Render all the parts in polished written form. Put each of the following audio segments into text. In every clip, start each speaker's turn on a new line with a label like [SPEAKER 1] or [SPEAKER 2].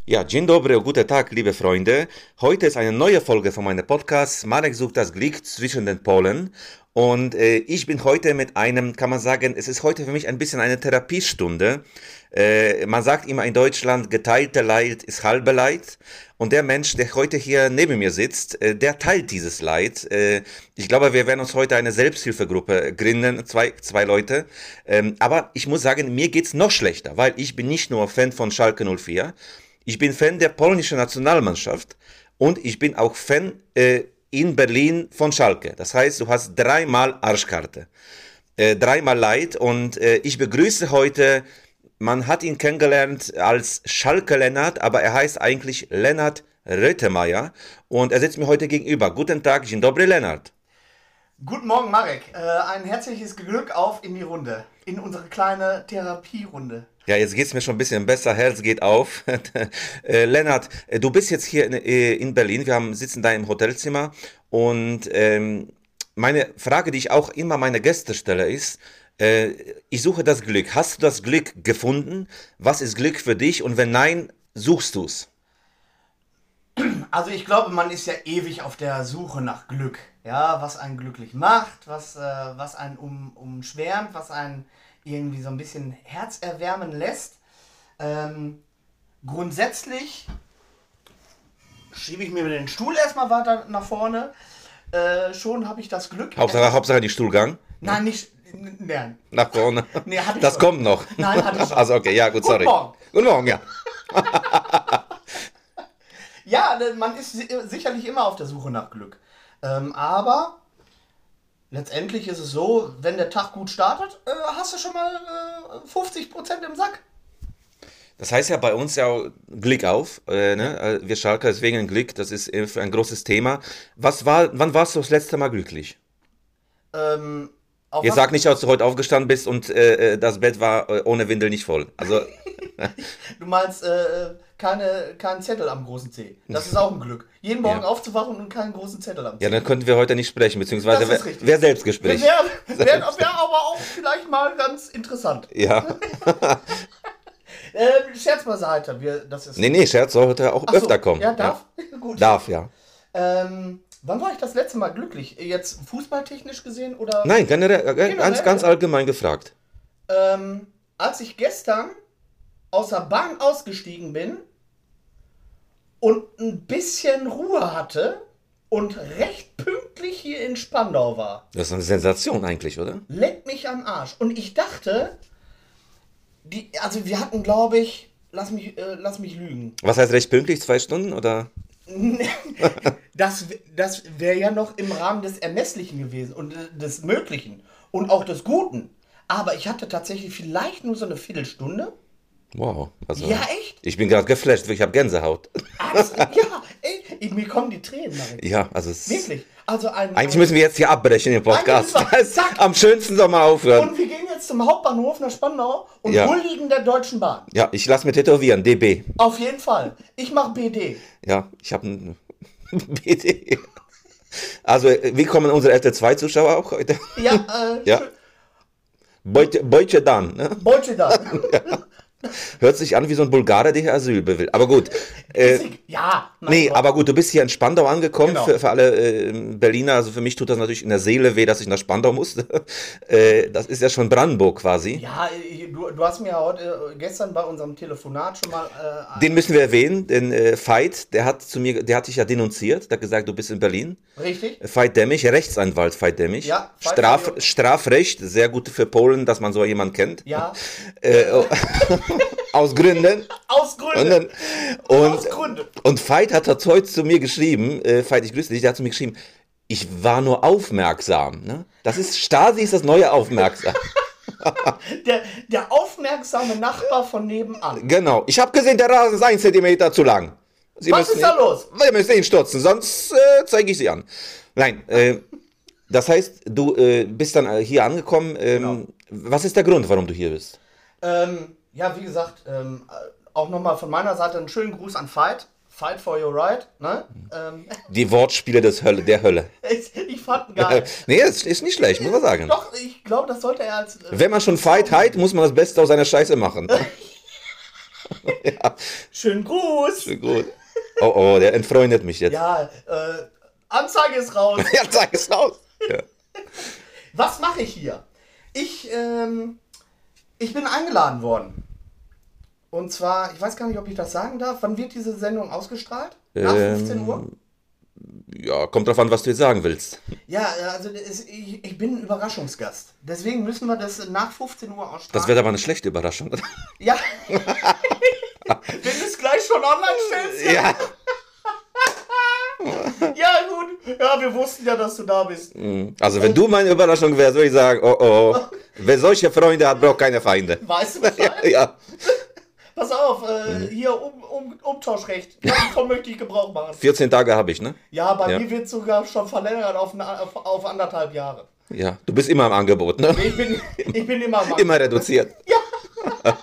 [SPEAKER 1] Ja, dzień dobry, guten Tag, liebe Freunde. Heute ist eine neue Folge von meinem Podcast. Marek sucht das Glück zwischen den Polen. Und ich bin heute mit einem, kann man sagen, es ist heute für mich ein bisschen eine Therapiestunde. Man sagt immer in Deutschland, geteilte Leid ist halbe Leid. Und der Mensch, der heute hier neben mir sitzt, der teilt dieses Leid. Ich glaube, wir werden uns heute eine Selbsthilfegruppe gründen, zwei Leute. Aber ich muss sagen, mir geht's noch schlechter, weil ich bin nicht nur Fan von Schalke 04. Ich bin Fan der polnischen Nationalmannschaft und ich bin auch Fan in Berlin von Schalke. Das heißt, du hast dreimal Arschkarte, dreimal Leid und ich begrüße heute, man hat ihn kennengelernt als Schalke Lennart, aber er heißt eigentlich Lennart Rötemeyer und er sitzt mir heute gegenüber. Guten Tag, dzień dobry Lennart.
[SPEAKER 2] Guten Morgen, Marek. Ein herzliches Glück auf in die Runde, in unsere kleine Therapierunde.
[SPEAKER 1] Ja, jetzt geht's mir schon ein bisschen besser, Herz geht auf. Lennart, du bist jetzt hier in Berlin, sitzen da im Hotelzimmer und meine Frage, die ich auch immer meine Gäste stelle, ist, ich suche das Glück. Hast du das Glück gefunden? Was ist Glück für dich? Und wenn nein, suchst du's?
[SPEAKER 2] Also ich glaube, man ist ja ewig auf der Suche nach Glück. Ja, was einen glücklich macht, was einen umschwärmt, was einen irgendwie so ein bisschen herzerwärmen lässt. Grundsätzlich schiebe ich mir den Stuhl erstmal weiter nach vorne. Schon habe ich das Glück.
[SPEAKER 1] Hauptsache die Stuhlgang?
[SPEAKER 2] Nein, nicht. Nein.
[SPEAKER 1] Nach vorne?
[SPEAKER 2] Nee, hatte ich
[SPEAKER 1] das
[SPEAKER 2] schon.
[SPEAKER 1] Kommt noch.
[SPEAKER 2] Nein, hatte ich schon.
[SPEAKER 1] Also okay, ja gut, sorry.
[SPEAKER 2] Guten Morgen.
[SPEAKER 1] Guten Morgen, ja.
[SPEAKER 2] Ja, man ist sicherlich immer auf der Suche nach Glück. Aber letztendlich ist es so, wenn der Tag gut startet, hast du schon mal 50% im Sack.
[SPEAKER 1] Das heißt ja bei uns ja Glück auf, ne? Wir Schalker, deswegen Glück, das ist ein großes Thema. Wann warst du das letzte Mal glücklich? Jetzt sag nicht, dass du heute aufgestanden bist und das Bett war ohne Windel nicht voll. Also
[SPEAKER 2] Du meinst keinen Zettel am großen Zeh. Das ist auch ein Glück. Jeden Morgen aufzuwachen und keinen großen Zettel am Zeh.
[SPEAKER 1] Ja, dann könnten wir heute nicht sprechen, beziehungsweise wäre Selbstgespräch.
[SPEAKER 2] Wäre aber auch vielleicht mal ganz interessant.
[SPEAKER 1] Ja.
[SPEAKER 2] Scherz beiseite.
[SPEAKER 1] Nee, Scherz soll heute auch öfter kommen.
[SPEAKER 2] Ja, darf?
[SPEAKER 1] Ja.
[SPEAKER 2] Gut.
[SPEAKER 1] Darf, ja.
[SPEAKER 2] Wann war ich das letzte Mal glücklich? Jetzt fußballtechnisch gesehen oder?
[SPEAKER 1] Nein, generell? Ganz allgemein gefragt.
[SPEAKER 2] Als ich gestern aus der Bahn ausgestiegen bin und ein bisschen Ruhe hatte und recht pünktlich hier in Spandau war.
[SPEAKER 1] Das ist eine Sensation eigentlich, oder?
[SPEAKER 2] Leck mich am Arsch. Und ich dachte, wir hatten, glaube ich, lass mich lügen.
[SPEAKER 1] Was heißt recht pünktlich? 2 Stunden oder?
[SPEAKER 2] Das wäre ja noch im Rahmen des Ermesslichen gewesen und des Möglichen und auch des Guten. Aber ich hatte tatsächlich vielleicht nur so eine Viertelstunde.
[SPEAKER 1] Wow. Also,
[SPEAKER 2] ja, echt?
[SPEAKER 1] Ich bin gerade geflasht, ich habe Gänsehaut.
[SPEAKER 2] Also, ja, ey, mir kommen die Tränen, Marek.
[SPEAKER 1] Ja, also
[SPEAKER 2] wirklich. Also
[SPEAKER 1] eigentlich müssen wir jetzt hier abbrechen im Podcast. Am schönsten soll mal aufhören.
[SPEAKER 2] Und wir gehen jetzt zum Hauptbahnhof nach Spandau und huldigen der Deutschen Bahn.
[SPEAKER 1] Ja, ich lasse mir tätowieren, DB.
[SPEAKER 2] Auf jeden Fall. Ich mache BD.
[SPEAKER 1] Ja, ich habe ein BD. Also, wie kommen unsere RT2-Zuschauer auch heute?
[SPEAKER 2] Ja,
[SPEAKER 1] ja. Bojce Dan, ne?
[SPEAKER 2] Bojce Dan.
[SPEAKER 1] Ja. Hört sich an wie so ein Bulgarer, der hier Asyl will. Aber gut.
[SPEAKER 2] Ja.
[SPEAKER 1] Nee, aber gut, du bist hier in Spandau angekommen.
[SPEAKER 2] Genau.
[SPEAKER 1] Für alle Berliner. Also für mich tut das natürlich in der Seele weh, dass ich nach Spandau musste. Das ist ja schon Brandenburg quasi.
[SPEAKER 2] Ja, du hast mir ja gestern bei unserem Telefonat schon mal...
[SPEAKER 1] Den müssen wir erwähnen, den Veit, der hat dich ja denunziert. Der hat gesagt, du bist in Berlin.
[SPEAKER 2] Richtig.
[SPEAKER 1] Veit Demmich, Rechtsanwalt Veit Demmich.
[SPEAKER 2] Ja.
[SPEAKER 1] Strafrecht, sehr gut für Polen, dass man so jemanden kennt.
[SPEAKER 2] Ja.
[SPEAKER 1] Aus Gründen.
[SPEAKER 2] Aus Gründen.
[SPEAKER 1] Und Veit hat heute zu mir geschrieben, Veit, ich grüße dich, der hat zu mir geschrieben, ich war nur aufmerksam. Ne? Stasi ist das neue Aufmerksam.
[SPEAKER 2] der aufmerksame Nachbar von nebenan.
[SPEAKER 1] Genau. Ich habe gesehen, der Rasen ist 1 Zentimeter zu lang.
[SPEAKER 2] Was ist da los?
[SPEAKER 1] Wir müssen ihn stutzen, sonst zeige ich sie an. Nein, das heißt, du bist dann hier angekommen.
[SPEAKER 2] Genau.
[SPEAKER 1] Was ist der Grund, warum du hier bist?
[SPEAKER 2] Ja, wie gesagt, auch nochmal von meiner Seite einen schönen Gruß an Veit. Fight for your right, ne?
[SPEAKER 1] Die Wortspiele der Hölle.
[SPEAKER 2] Ich fand geil.
[SPEAKER 1] Nee, ist nicht schlecht, muss man sagen.
[SPEAKER 2] Doch, ich glaube, das sollte er als...
[SPEAKER 1] Wenn man schon Fight heißt, muss man das Beste aus seiner Scheiße machen. Ja,
[SPEAKER 2] Schönen Gruß.
[SPEAKER 1] schön gut. Oh, oh, der entfreundet mich jetzt.
[SPEAKER 2] Ja, Anzeige ist raus.
[SPEAKER 1] Ja, sag es raus. Ja.
[SPEAKER 2] Was mache ich hier? Ich bin eingeladen worden. Und zwar, ich weiß gar nicht, ob ich das sagen darf. Wann wird diese Sendung ausgestrahlt? Nach 15 Uhr?
[SPEAKER 1] Ja, kommt drauf an, was du jetzt sagen willst.
[SPEAKER 2] Ja, also ich bin ein Überraschungsgast. Deswegen müssen wir das nach 15 Uhr ausstrahlen.
[SPEAKER 1] Das wird aber eine schlechte Überraschung.
[SPEAKER 2] Ja. Wenn du es gleich schon online stellst.
[SPEAKER 1] Ja.
[SPEAKER 2] Ja, gut. Ja, wir wussten ja, dass du da bist.
[SPEAKER 1] Also wenn du meine Überraschung wärst, würde ich sagen, oh oh, wer solche Freunde hat, braucht keine Feinde.
[SPEAKER 2] Weißt du Bescheid?
[SPEAKER 1] Ja.
[SPEAKER 2] Pass auf, hier Umtauschrecht. Davon möchte ich Gebrauch machen.
[SPEAKER 1] 14 Tage habe ich, ne?
[SPEAKER 2] Ja, bei mir wird es sogar schon verlängert auf 1,5 Jahre.
[SPEAKER 1] Ja, du bist immer im Angebot, ne?
[SPEAKER 2] Ich bin immer am
[SPEAKER 1] Immer reduziert.
[SPEAKER 2] Ja.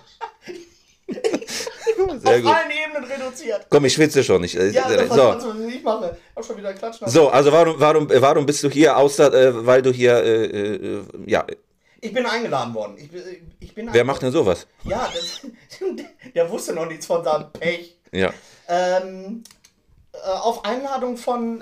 [SPEAKER 1] Sehr
[SPEAKER 2] Auf
[SPEAKER 1] gut.
[SPEAKER 2] allen Ebenen reduziert.
[SPEAKER 1] Komm, ich schwitze schon.
[SPEAKER 2] Ja, das
[SPEAKER 1] So.
[SPEAKER 2] was ich mache. Auch schon wieder Klatschen.
[SPEAKER 1] So, also warum bist du hier, außer weil du hier, ja,
[SPEAKER 2] Ich bin eingeladen worden. Ich bin
[SPEAKER 1] wer macht denn sowas?
[SPEAKER 2] Ja, der wusste noch nichts von seinem Pech.
[SPEAKER 1] Ja.
[SPEAKER 2] Auf Einladung von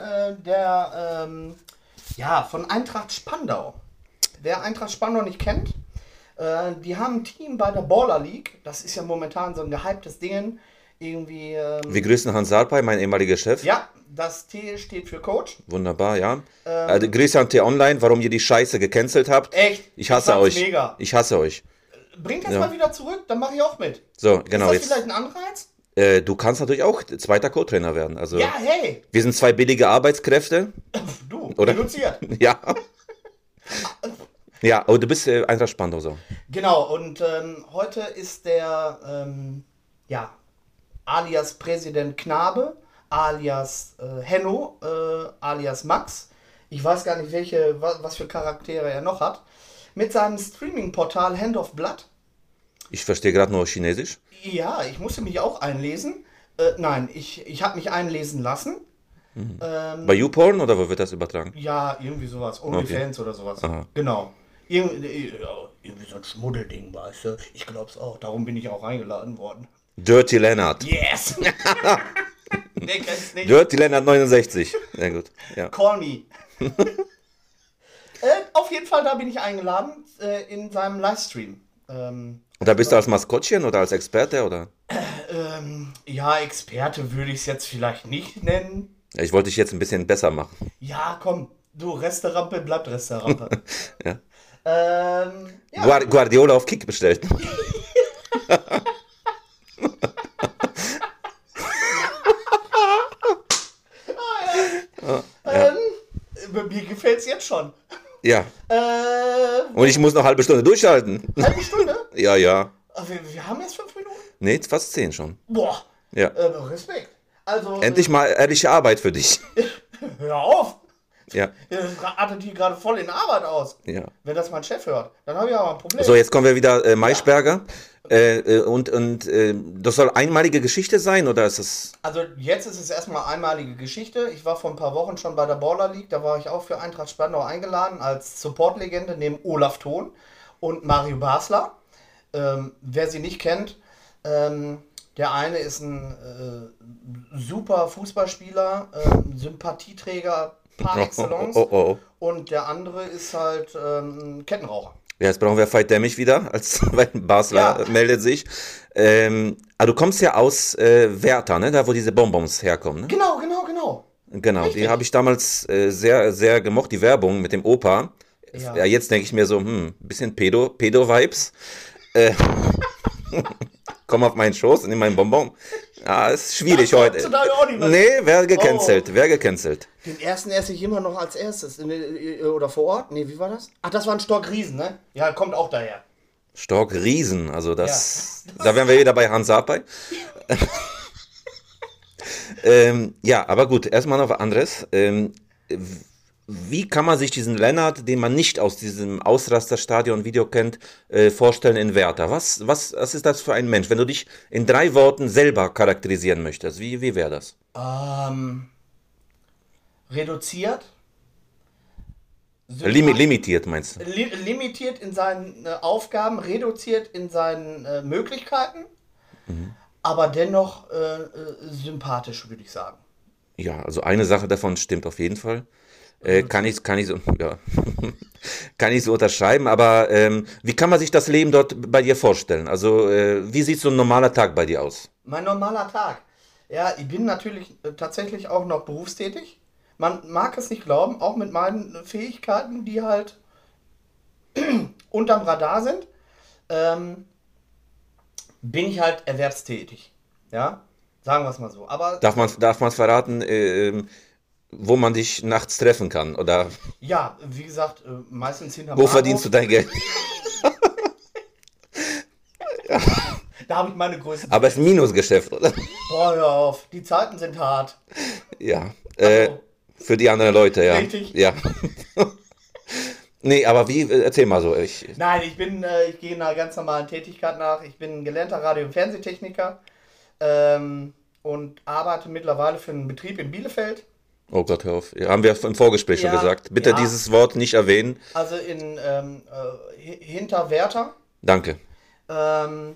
[SPEAKER 2] von Eintracht Spandau. Wer Eintracht Spandau nicht kennt, die haben ein Team bei der Baller League. Das ist ja momentan so ein gehyptes Ding. Irgendwie.
[SPEAKER 1] Wir grüßen Hans Sarpay, mein ehemaliger Chef.
[SPEAKER 2] Ja, das T steht für Coach.
[SPEAKER 1] Wunderbar, ja. Grüße an T-Online, warum ihr die Scheiße gecancelt habt.
[SPEAKER 2] Echt?
[SPEAKER 1] Ich hasse
[SPEAKER 2] fand's
[SPEAKER 1] euch.
[SPEAKER 2] Mega.
[SPEAKER 1] Ich hasse euch.
[SPEAKER 2] Bringt das
[SPEAKER 1] Ja.
[SPEAKER 2] mal wieder zurück, dann mache ich auch mit.
[SPEAKER 1] So, genau.
[SPEAKER 2] Ist das
[SPEAKER 1] Jetzt,
[SPEAKER 2] vielleicht ein Anreiz?
[SPEAKER 1] du kannst natürlich auch zweiter Co-Trainer werden. Also,
[SPEAKER 2] Ja, hey.
[SPEAKER 1] wir sind zwei billige Arbeitskräfte.
[SPEAKER 2] Du,
[SPEAKER 1] Oder?
[SPEAKER 2] reduziert.
[SPEAKER 1] Ja. Ja, aber du bist Eintracht Spandau so.
[SPEAKER 2] Genau, und heute ist der, alias Präsident Knabe, alias Henno, alias Max. Ich weiß gar nicht, was für Charaktere er noch hat. Mit seinem Streaming-Portal Hand of Blood.
[SPEAKER 1] Ich verstehe gerade nur Chinesisch.
[SPEAKER 2] Ja, ich musste mich auch einlesen. Nein, ich habe mich einlesen lassen.
[SPEAKER 1] Bei YouPorn oder wo wird das übertragen?
[SPEAKER 2] Ja, irgendwie sowas. OnlyFans oder sowas.
[SPEAKER 1] Aha.
[SPEAKER 2] Genau. Irgendwie so ein Schmuddelding, weißt du. Ich glaub's auch. Darum bin ich auch eingeladen worden.
[SPEAKER 1] Dirty Leonard.
[SPEAKER 2] Yes! Der kennt's nicht.
[SPEAKER 1] Dirty Leonard 69. Sehr gut. Ja.
[SPEAKER 2] Call me. Auf jeden Fall, da bin ich eingeladen in seinem Livestream.
[SPEAKER 1] Und da bist du als Maskottchen oder als Experte oder?
[SPEAKER 2] Ja, Experte würde ich es jetzt vielleicht nicht nennen.
[SPEAKER 1] Ja, ich wollte dich jetzt ein bisschen besser machen.
[SPEAKER 2] Ja, komm, du, Resterampe bleibt Resterampe.
[SPEAKER 1] Ja.
[SPEAKER 2] Ja,
[SPEAKER 1] Guardiola auf Kick bestellt.
[SPEAKER 2] mir gefällt's jetzt schon.
[SPEAKER 1] Ja. Und ich muss noch eine halbe Stunde durchhalten.
[SPEAKER 2] Halbe Stunde?
[SPEAKER 1] Ja, ja.
[SPEAKER 2] Aber wir haben jetzt 5 Minuten?
[SPEAKER 1] Nee, fast 10 schon.
[SPEAKER 2] Boah,
[SPEAKER 1] Ja.
[SPEAKER 2] Respekt. Also,
[SPEAKER 1] Endlich mal ehrliche Arbeit für dich.
[SPEAKER 2] hör auf.
[SPEAKER 1] Ja.
[SPEAKER 2] Das artet hier gerade voll in Arbeit aus.
[SPEAKER 1] Ja.
[SPEAKER 2] Wenn das mein Chef hört, dann habe ich aber ein Problem.
[SPEAKER 1] So, jetzt kommen wir wieder Maischberger. Das soll einmalige Geschichte sein oder ist es?
[SPEAKER 2] Also jetzt ist es erstmal einmalige Geschichte. Ich war vor ein paar Wochen schon bei der Baller League. Da war ich auch für Eintracht Spandau eingeladen als Supportlegende neben Olaf Thon und Mario Basler. Wer sie nicht kennt, der eine ist ein super Fußballspieler, Sympathieträger par excellence.
[SPEAKER 1] Oh.
[SPEAKER 2] Und der andere ist halt ein Kettenraucher.
[SPEAKER 1] Ja, jetzt brauchen wir Veit Demmich wieder, weil Basler
[SPEAKER 2] Ja.
[SPEAKER 1] meldet sich. Aber du kommst ja aus Werther, ne? Da wo diese Bonbons herkommen. Ne?
[SPEAKER 2] Genau.
[SPEAKER 1] Genau,
[SPEAKER 2] Richtig.
[SPEAKER 1] die habe ich damals sehr, sehr gemocht, die Werbung mit dem Opa.
[SPEAKER 2] Ja.
[SPEAKER 1] Ja, jetzt denke ich mir so, bisschen Pedo-Vibes. Komm auf meinen Schoß und nimm meinen Bonbon. Ja, ist schwierig
[SPEAKER 2] Das
[SPEAKER 1] heute.
[SPEAKER 2] heutzutage auch nicht mehr.
[SPEAKER 1] Nee, wer gecancelt.
[SPEAKER 2] Den ersten esse ich immer noch als erstes. Oder vor Ort? Nee, wie war das? Ach, das war ein Stock Riesen, ne? Ja, kommt auch daher.
[SPEAKER 1] Stork Riesen, also das, da wären wir wieder bei Hans Sarpay. Ja, aber gut, erstmal noch was anderes. Wie kann man sich diesen Lennart, den man nicht aus diesem Ausrasterstadion-Video kennt, vorstellen in Werther? Was ist das für ein Mensch? Wenn du dich in 3 Worten selber charakterisieren möchtest, wie wäre das?
[SPEAKER 2] Reduziert.
[SPEAKER 1] Limitiert meinst du?
[SPEAKER 2] Limitiert in seinen Aufgaben, reduziert in seinen Möglichkeiten. aber dennoch sympathisch, würde ich sagen.
[SPEAKER 1] Ja, also eine Sache davon stimmt auf jeden Fall. Kann ich so, ja, kann ich so unterschreiben, aber wie kann man sich das Leben dort bei dir vorstellen? Also, wie sieht so ein normaler Tag bei dir aus?
[SPEAKER 2] Mein normaler Tag. Ja, ich bin natürlich tatsächlich auch noch berufstätig. Man mag es nicht glauben, auch mit meinen Fähigkeiten, die halt unterm Radar sind, ähm, bin ich halt erwerbstätig. Ja, sagen wir es mal so. Aber
[SPEAKER 1] Darf man verraten, wo man dich nachts treffen kann? Oder
[SPEAKER 2] ja, wie gesagt, meistens hinterm
[SPEAKER 1] wo verdienst du
[SPEAKER 2] Bahnhof.
[SPEAKER 1] dein Geld?
[SPEAKER 2] Da habe ich meine größten
[SPEAKER 1] Aber es ist ein
[SPEAKER 2] Fans.
[SPEAKER 1] Minusgeschäft, oder?
[SPEAKER 2] Boah, hör auf, die Zeiten sind hart.
[SPEAKER 1] Ja,
[SPEAKER 2] Also,
[SPEAKER 1] für die anderen Leute, ja.
[SPEAKER 2] richtig.
[SPEAKER 1] Ja. Nee, aber wie, erzähl mal so.
[SPEAKER 2] Nein, ich gehe einer ganz normalen Tätigkeit nach. Ich bin gelernter Radio- und Fernsehtechniker und arbeite mittlerweile für einen Betrieb in Bielefeld.
[SPEAKER 1] Oh Gott, hör auf. Ja, haben wir im Vorgespräch schon
[SPEAKER 2] Ja,
[SPEAKER 1] gesagt. Bitte
[SPEAKER 2] ja,
[SPEAKER 1] dieses Wort nicht erwähnen.
[SPEAKER 2] also hinter Werther.
[SPEAKER 1] Danke.
[SPEAKER 2] Ähm,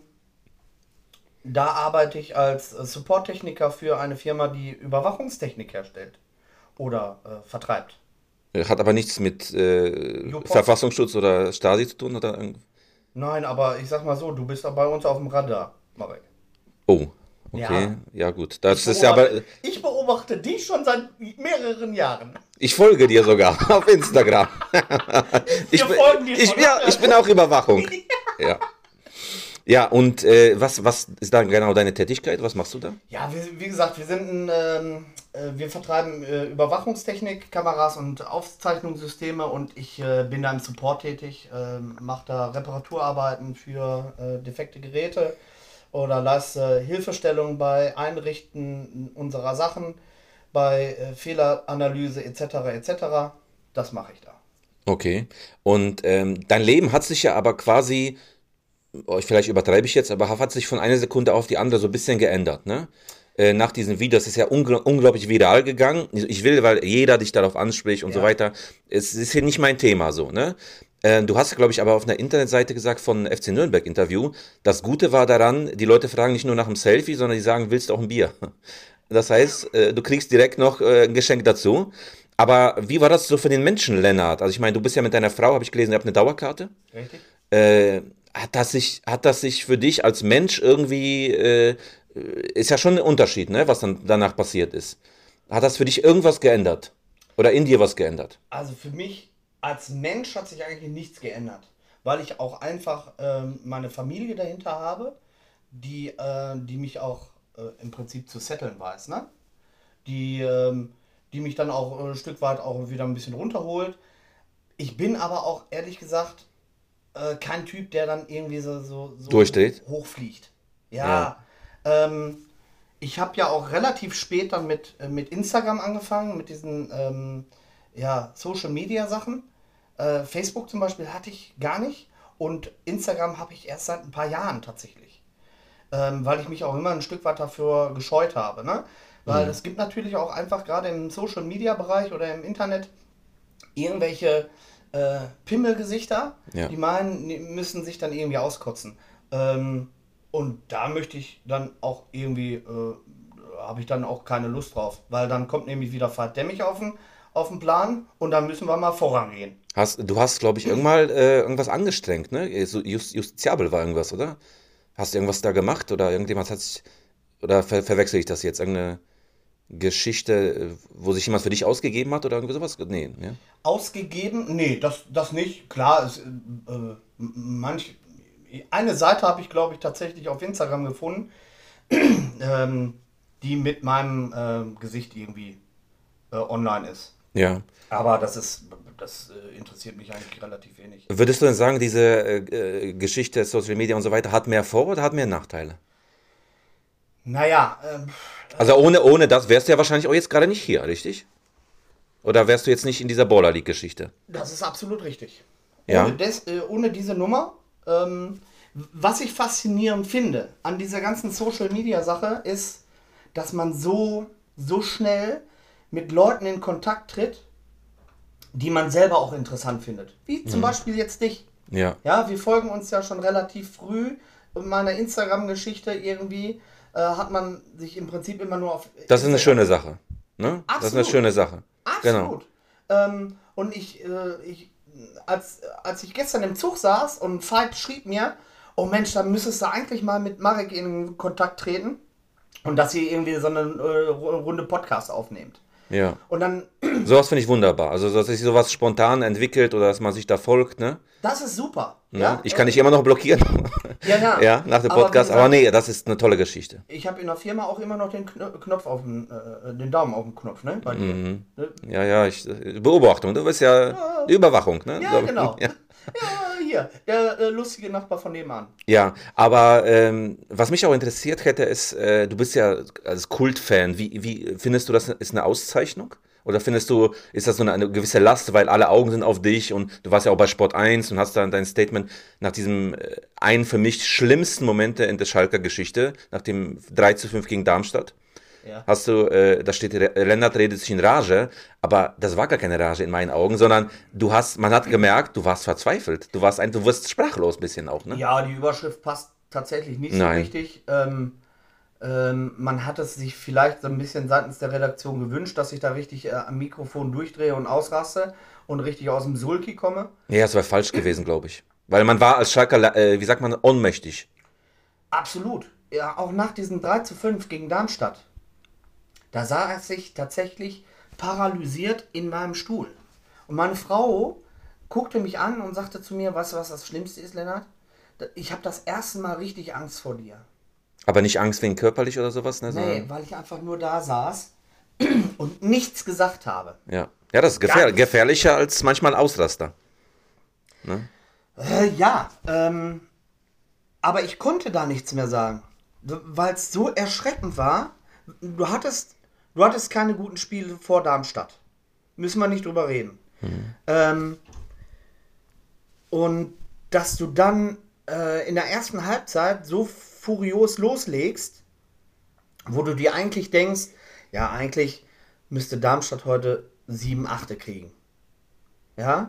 [SPEAKER 2] Da arbeite ich als Supporttechniker für eine Firma, die Überwachungstechnik herstellt oder vertreibt.
[SPEAKER 1] Hat aber nichts mit
[SPEAKER 2] Jopos?
[SPEAKER 1] Verfassungsschutz oder Stasi zu tun, oder?
[SPEAKER 2] Nein, aber ich sag mal so, du bist doch bei uns auf dem Radar, Marek.
[SPEAKER 1] Oh, okay.
[SPEAKER 2] Ja,
[SPEAKER 1] Ja, gut. Das ist ja aber.
[SPEAKER 2] ich beobachte dich schon seit mehreren Jahren.
[SPEAKER 1] Ich folge dir sogar auf Instagram.
[SPEAKER 2] Wir folgen dir schon
[SPEAKER 1] Ja, ich
[SPEAKER 2] lange.
[SPEAKER 1] bin auch Überwachung. Ja. Ja, und was ist da genau deine Tätigkeit? Was machst du da?
[SPEAKER 2] Ja, wie gesagt, wir vertreiben Überwachungstechnik, Kameras und Aufzeichnungssysteme und ich bin da im Support tätig, mache da Reparaturarbeiten für defekte Geräte oder leiste Hilfestellung bei Einrichten unserer Sachen, bei Fehleranalyse etc. etc. Das mache ich da.
[SPEAKER 1] Okay. Und dein Leben hat sich ja aber quasi, oh, vielleicht übertreibe ich jetzt, aber hat sich von einer Sekunde auf die andere so ein bisschen geändert, ne? Nach diesem Video, das ist ja unglaublich viral gegangen. Ich will, weil jeder dich darauf anspricht und so
[SPEAKER 2] Ja,
[SPEAKER 1] weiter. Es ist hier nicht mein Thema so, ne? Du hast, glaube ich, aber auf einer Internetseite gesagt von FC Nürnberg Interview, das Gute war daran, die Leute fragen nicht nur nach einem Selfie, sondern die sagen, willst du auch ein Bier? Das heißt, du kriegst direkt noch ein Geschenk dazu. Aber wie war das so für den Menschen, Lennart? Also ich meine, du bist ja mit deiner Frau, habe ich gelesen, ihr habt eine Dauerkarte.
[SPEAKER 2] richtig.
[SPEAKER 1] Äh, hat das sich für dich als Mensch irgendwie, ist ja schon ein Unterschied, ne, was dann danach passiert ist. Hat das für dich irgendwas geändert? Oder in dir was geändert?
[SPEAKER 2] Also für mich als Mensch hat sich eigentlich nichts geändert, weil ich auch einfach meine Familie dahinter habe, die mich auch im Prinzip zu setteln weiß, ne? Die mich dann auch ein Stück weit auch wieder ein bisschen runterholt. Ich bin aber auch ehrlich gesagt kein Typ, der dann irgendwie so
[SPEAKER 1] Durchdreht?
[SPEAKER 2] hochfliegt.
[SPEAKER 1] Ja.
[SPEAKER 2] Ja, ich habe ja auch relativ spät dann mit Instagram angefangen, mit diesen ja, Social Media Sachen. Facebook zum Beispiel hatte ich gar nicht und Instagram habe ich erst seit ein paar Jahren tatsächlich, weil ich mich auch immer ein Stück weit dafür gescheut habe. Ne? Weil
[SPEAKER 1] Hm.
[SPEAKER 2] es gibt natürlich auch einfach gerade im Social Media Bereich oder im Internet irgendwelche Pimmelgesichter,
[SPEAKER 1] Ja.
[SPEAKER 2] die meinen, die müssen sich dann irgendwie auskotzen. Und da möchte ich dann auch irgendwie, habe ich dann auch keine Lust drauf, weil dann kommt nämlich wieder Fahrt Dämmig auf den Plan und dann müssen wir mal vorangehen.
[SPEAKER 1] Du hast, glaube ich, irgendwas angestrengt, ne? So justiziabel war irgendwas, oder? Hast du irgendwas da gemacht oder irgendjemand hat sich, oder verwechsel ich das jetzt? Irgendeine Geschichte, wo sich jemand für dich ausgegeben hat oder irgendwie sowas? Nee, ne?
[SPEAKER 2] Ausgegeben? Nee, das nicht. Klar, manch, eine Seite habe ich, glaube ich, tatsächlich auf Instagram gefunden, die mit meinem Gesicht irgendwie online ist.
[SPEAKER 1] Ja.
[SPEAKER 2] Aber das interessiert mich eigentlich relativ wenig.
[SPEAKER 1] Würdest du denn sagen, diese Geschichte, Social Media und so weiter, hat mehr Vor- oder hat mehr Nachteile?
[SPEAKER 2] Naja,
[SPEAKER 1] Also ohne das wärst du ja wahrscheinlich auch jetzt gerade nicht hier, richtig? Oder wärst du jetzt nicht in dieser Baller League-Geschichte?
[SPEAKER 2] das ist absolut richtig.
[SPEAKER 1] Ja?
[SPEAKER 2] Ohne diese Nummer, was ich faszinierend finde an dieser ganzen Social Media Sache ist, dass man so schnell mit Leuten in Kontakt tritt, die man selber auch interessant findet. Wie zum Beispiel jetzt dich.
[SPEAKER 1] Ja.
[SPEAKER 2] Ja, wir folgen uns ja schon relativ früh in meiner Instagram-Geschichte irgendwie. hat man sich im Prinzip immer nur auf...
[SPEAKER 1] Das ist eine schöne Sache. Ne?
[SPEAKER 2] Absolut.
[SPEAKER 1] Das ist eine schöne Sache.
[SPEAKER 2] Absolut. Genau. Und als ich gestern im Zug saß und Veit schrieb mir, oh Mensch, dann müsstest du eigentlich mal mit Marek in Kontakt treten und dass ihr irgendwie so eine Runde Podcast aufnehmt.
[SPEAKER 1] Ja.
[SPEAKER 2] Und dann...
[SPEAKER 1] Sowas finde ich wunderbar. Also, dass sich sowas spontan entwickelt oder dass man sich da folgt, ne?
[SPEAKER 2] Das ist super.
[SPEAKER 1] Ne?
[SPEAKER 2] Ja?
[SPEAKER 1] Ich kann dich immer noch blockieren.
[SPEAKER 2] Ja.
[SPEAKER 1] Ja, nach dem Podcast. Aber nee, das ist eine tolle Geschichte.
[SPEAKER 2] Ich habe in der Firma auch immer noch den Knopf auf den Daumen auf dem Knopf, ne? Bei dir. Ne?
[SPEAKER 1] Ja, Beobachtung. Du bist ja die Überwachung, ne?
[SPEAKER 2] Ja, genau. Ja, hier, der lustige Nachbar von nebenan.
[SPEAKER 1] Ja, aber was mich auch interessiert hätte, ist, du bist ja als Kultfan. Wie findest du das ist eine Auszeichnung? Oder findest du, ist das so eine gewisse Last, weil alle Augen sind auf dich und du warst ja auch bei Sport 1 und hast dann dein Statement nach diesem einen für mich schlimmsten Momente in der Schalker Geschichte, nach dem 3:5 gegen Darmstadt.
[SPEAKER 2] Ja.
[SPEAKER 1] Hast du, da steht, Lennart redet sich in Rage, aber das war gar keine Rage in meinen Augen, sondern man hat gemerkt, du warst verzweifelt. Du wirst sprachlos ein bisschen auch, ne?
[SPEAKER 2] Ja, die Überschrift passt tatsächlich nicht so
[SPEAKER 1] Nein.
[SPEAKER 2] richtig. Man hat es sich vielleicht so ein bisschen seitens der Redaktion gewünscht, dass ich da richtig am Mikrofon durchdrehe und ausraste und richtig aus dem Sulki komme.
[SPEAKER 1] Ja, das war falsch gewesen, glaube ich. Weil man war als Schalker, wie sagt man, ohnmächtig.
[SPEAKER 2] Absolut. Ja, auch nach diesem 3:5 gegen Darmstadt. Da saß ich tatsächlich paralysiert in meinem Stuhl. Und meine Frau guckte mich an und sagte zu mir, weißt du, was das Schlimmste ist, Lennart? Ich habe das erste Mal richtig Angst vor dir.
[SPEAKER 1] Aber nicht Angst wegen körperlich oder sowas, ne?
[SPEAKER 2] Nee, weil ich einfach nur da saß und nichts gesagt habe.
[SPEAKER 1] Ja, das ist gefährlicher als manchmal Ausraster. Ne?
[SPEAKER 2] Aber ich konnte da nichts mehr sagen, weil es so erschreckend war. Du hattest keine guten Spiele vor Darmstadt. Müssen wir nicht drüber reden. Und dass du dann in der ersten Halbzeit so furios loslegst, wo du dir eigentlich denkst, ja, eigentlich müsste Darmstadt heute 7-8 kriegen. Ja?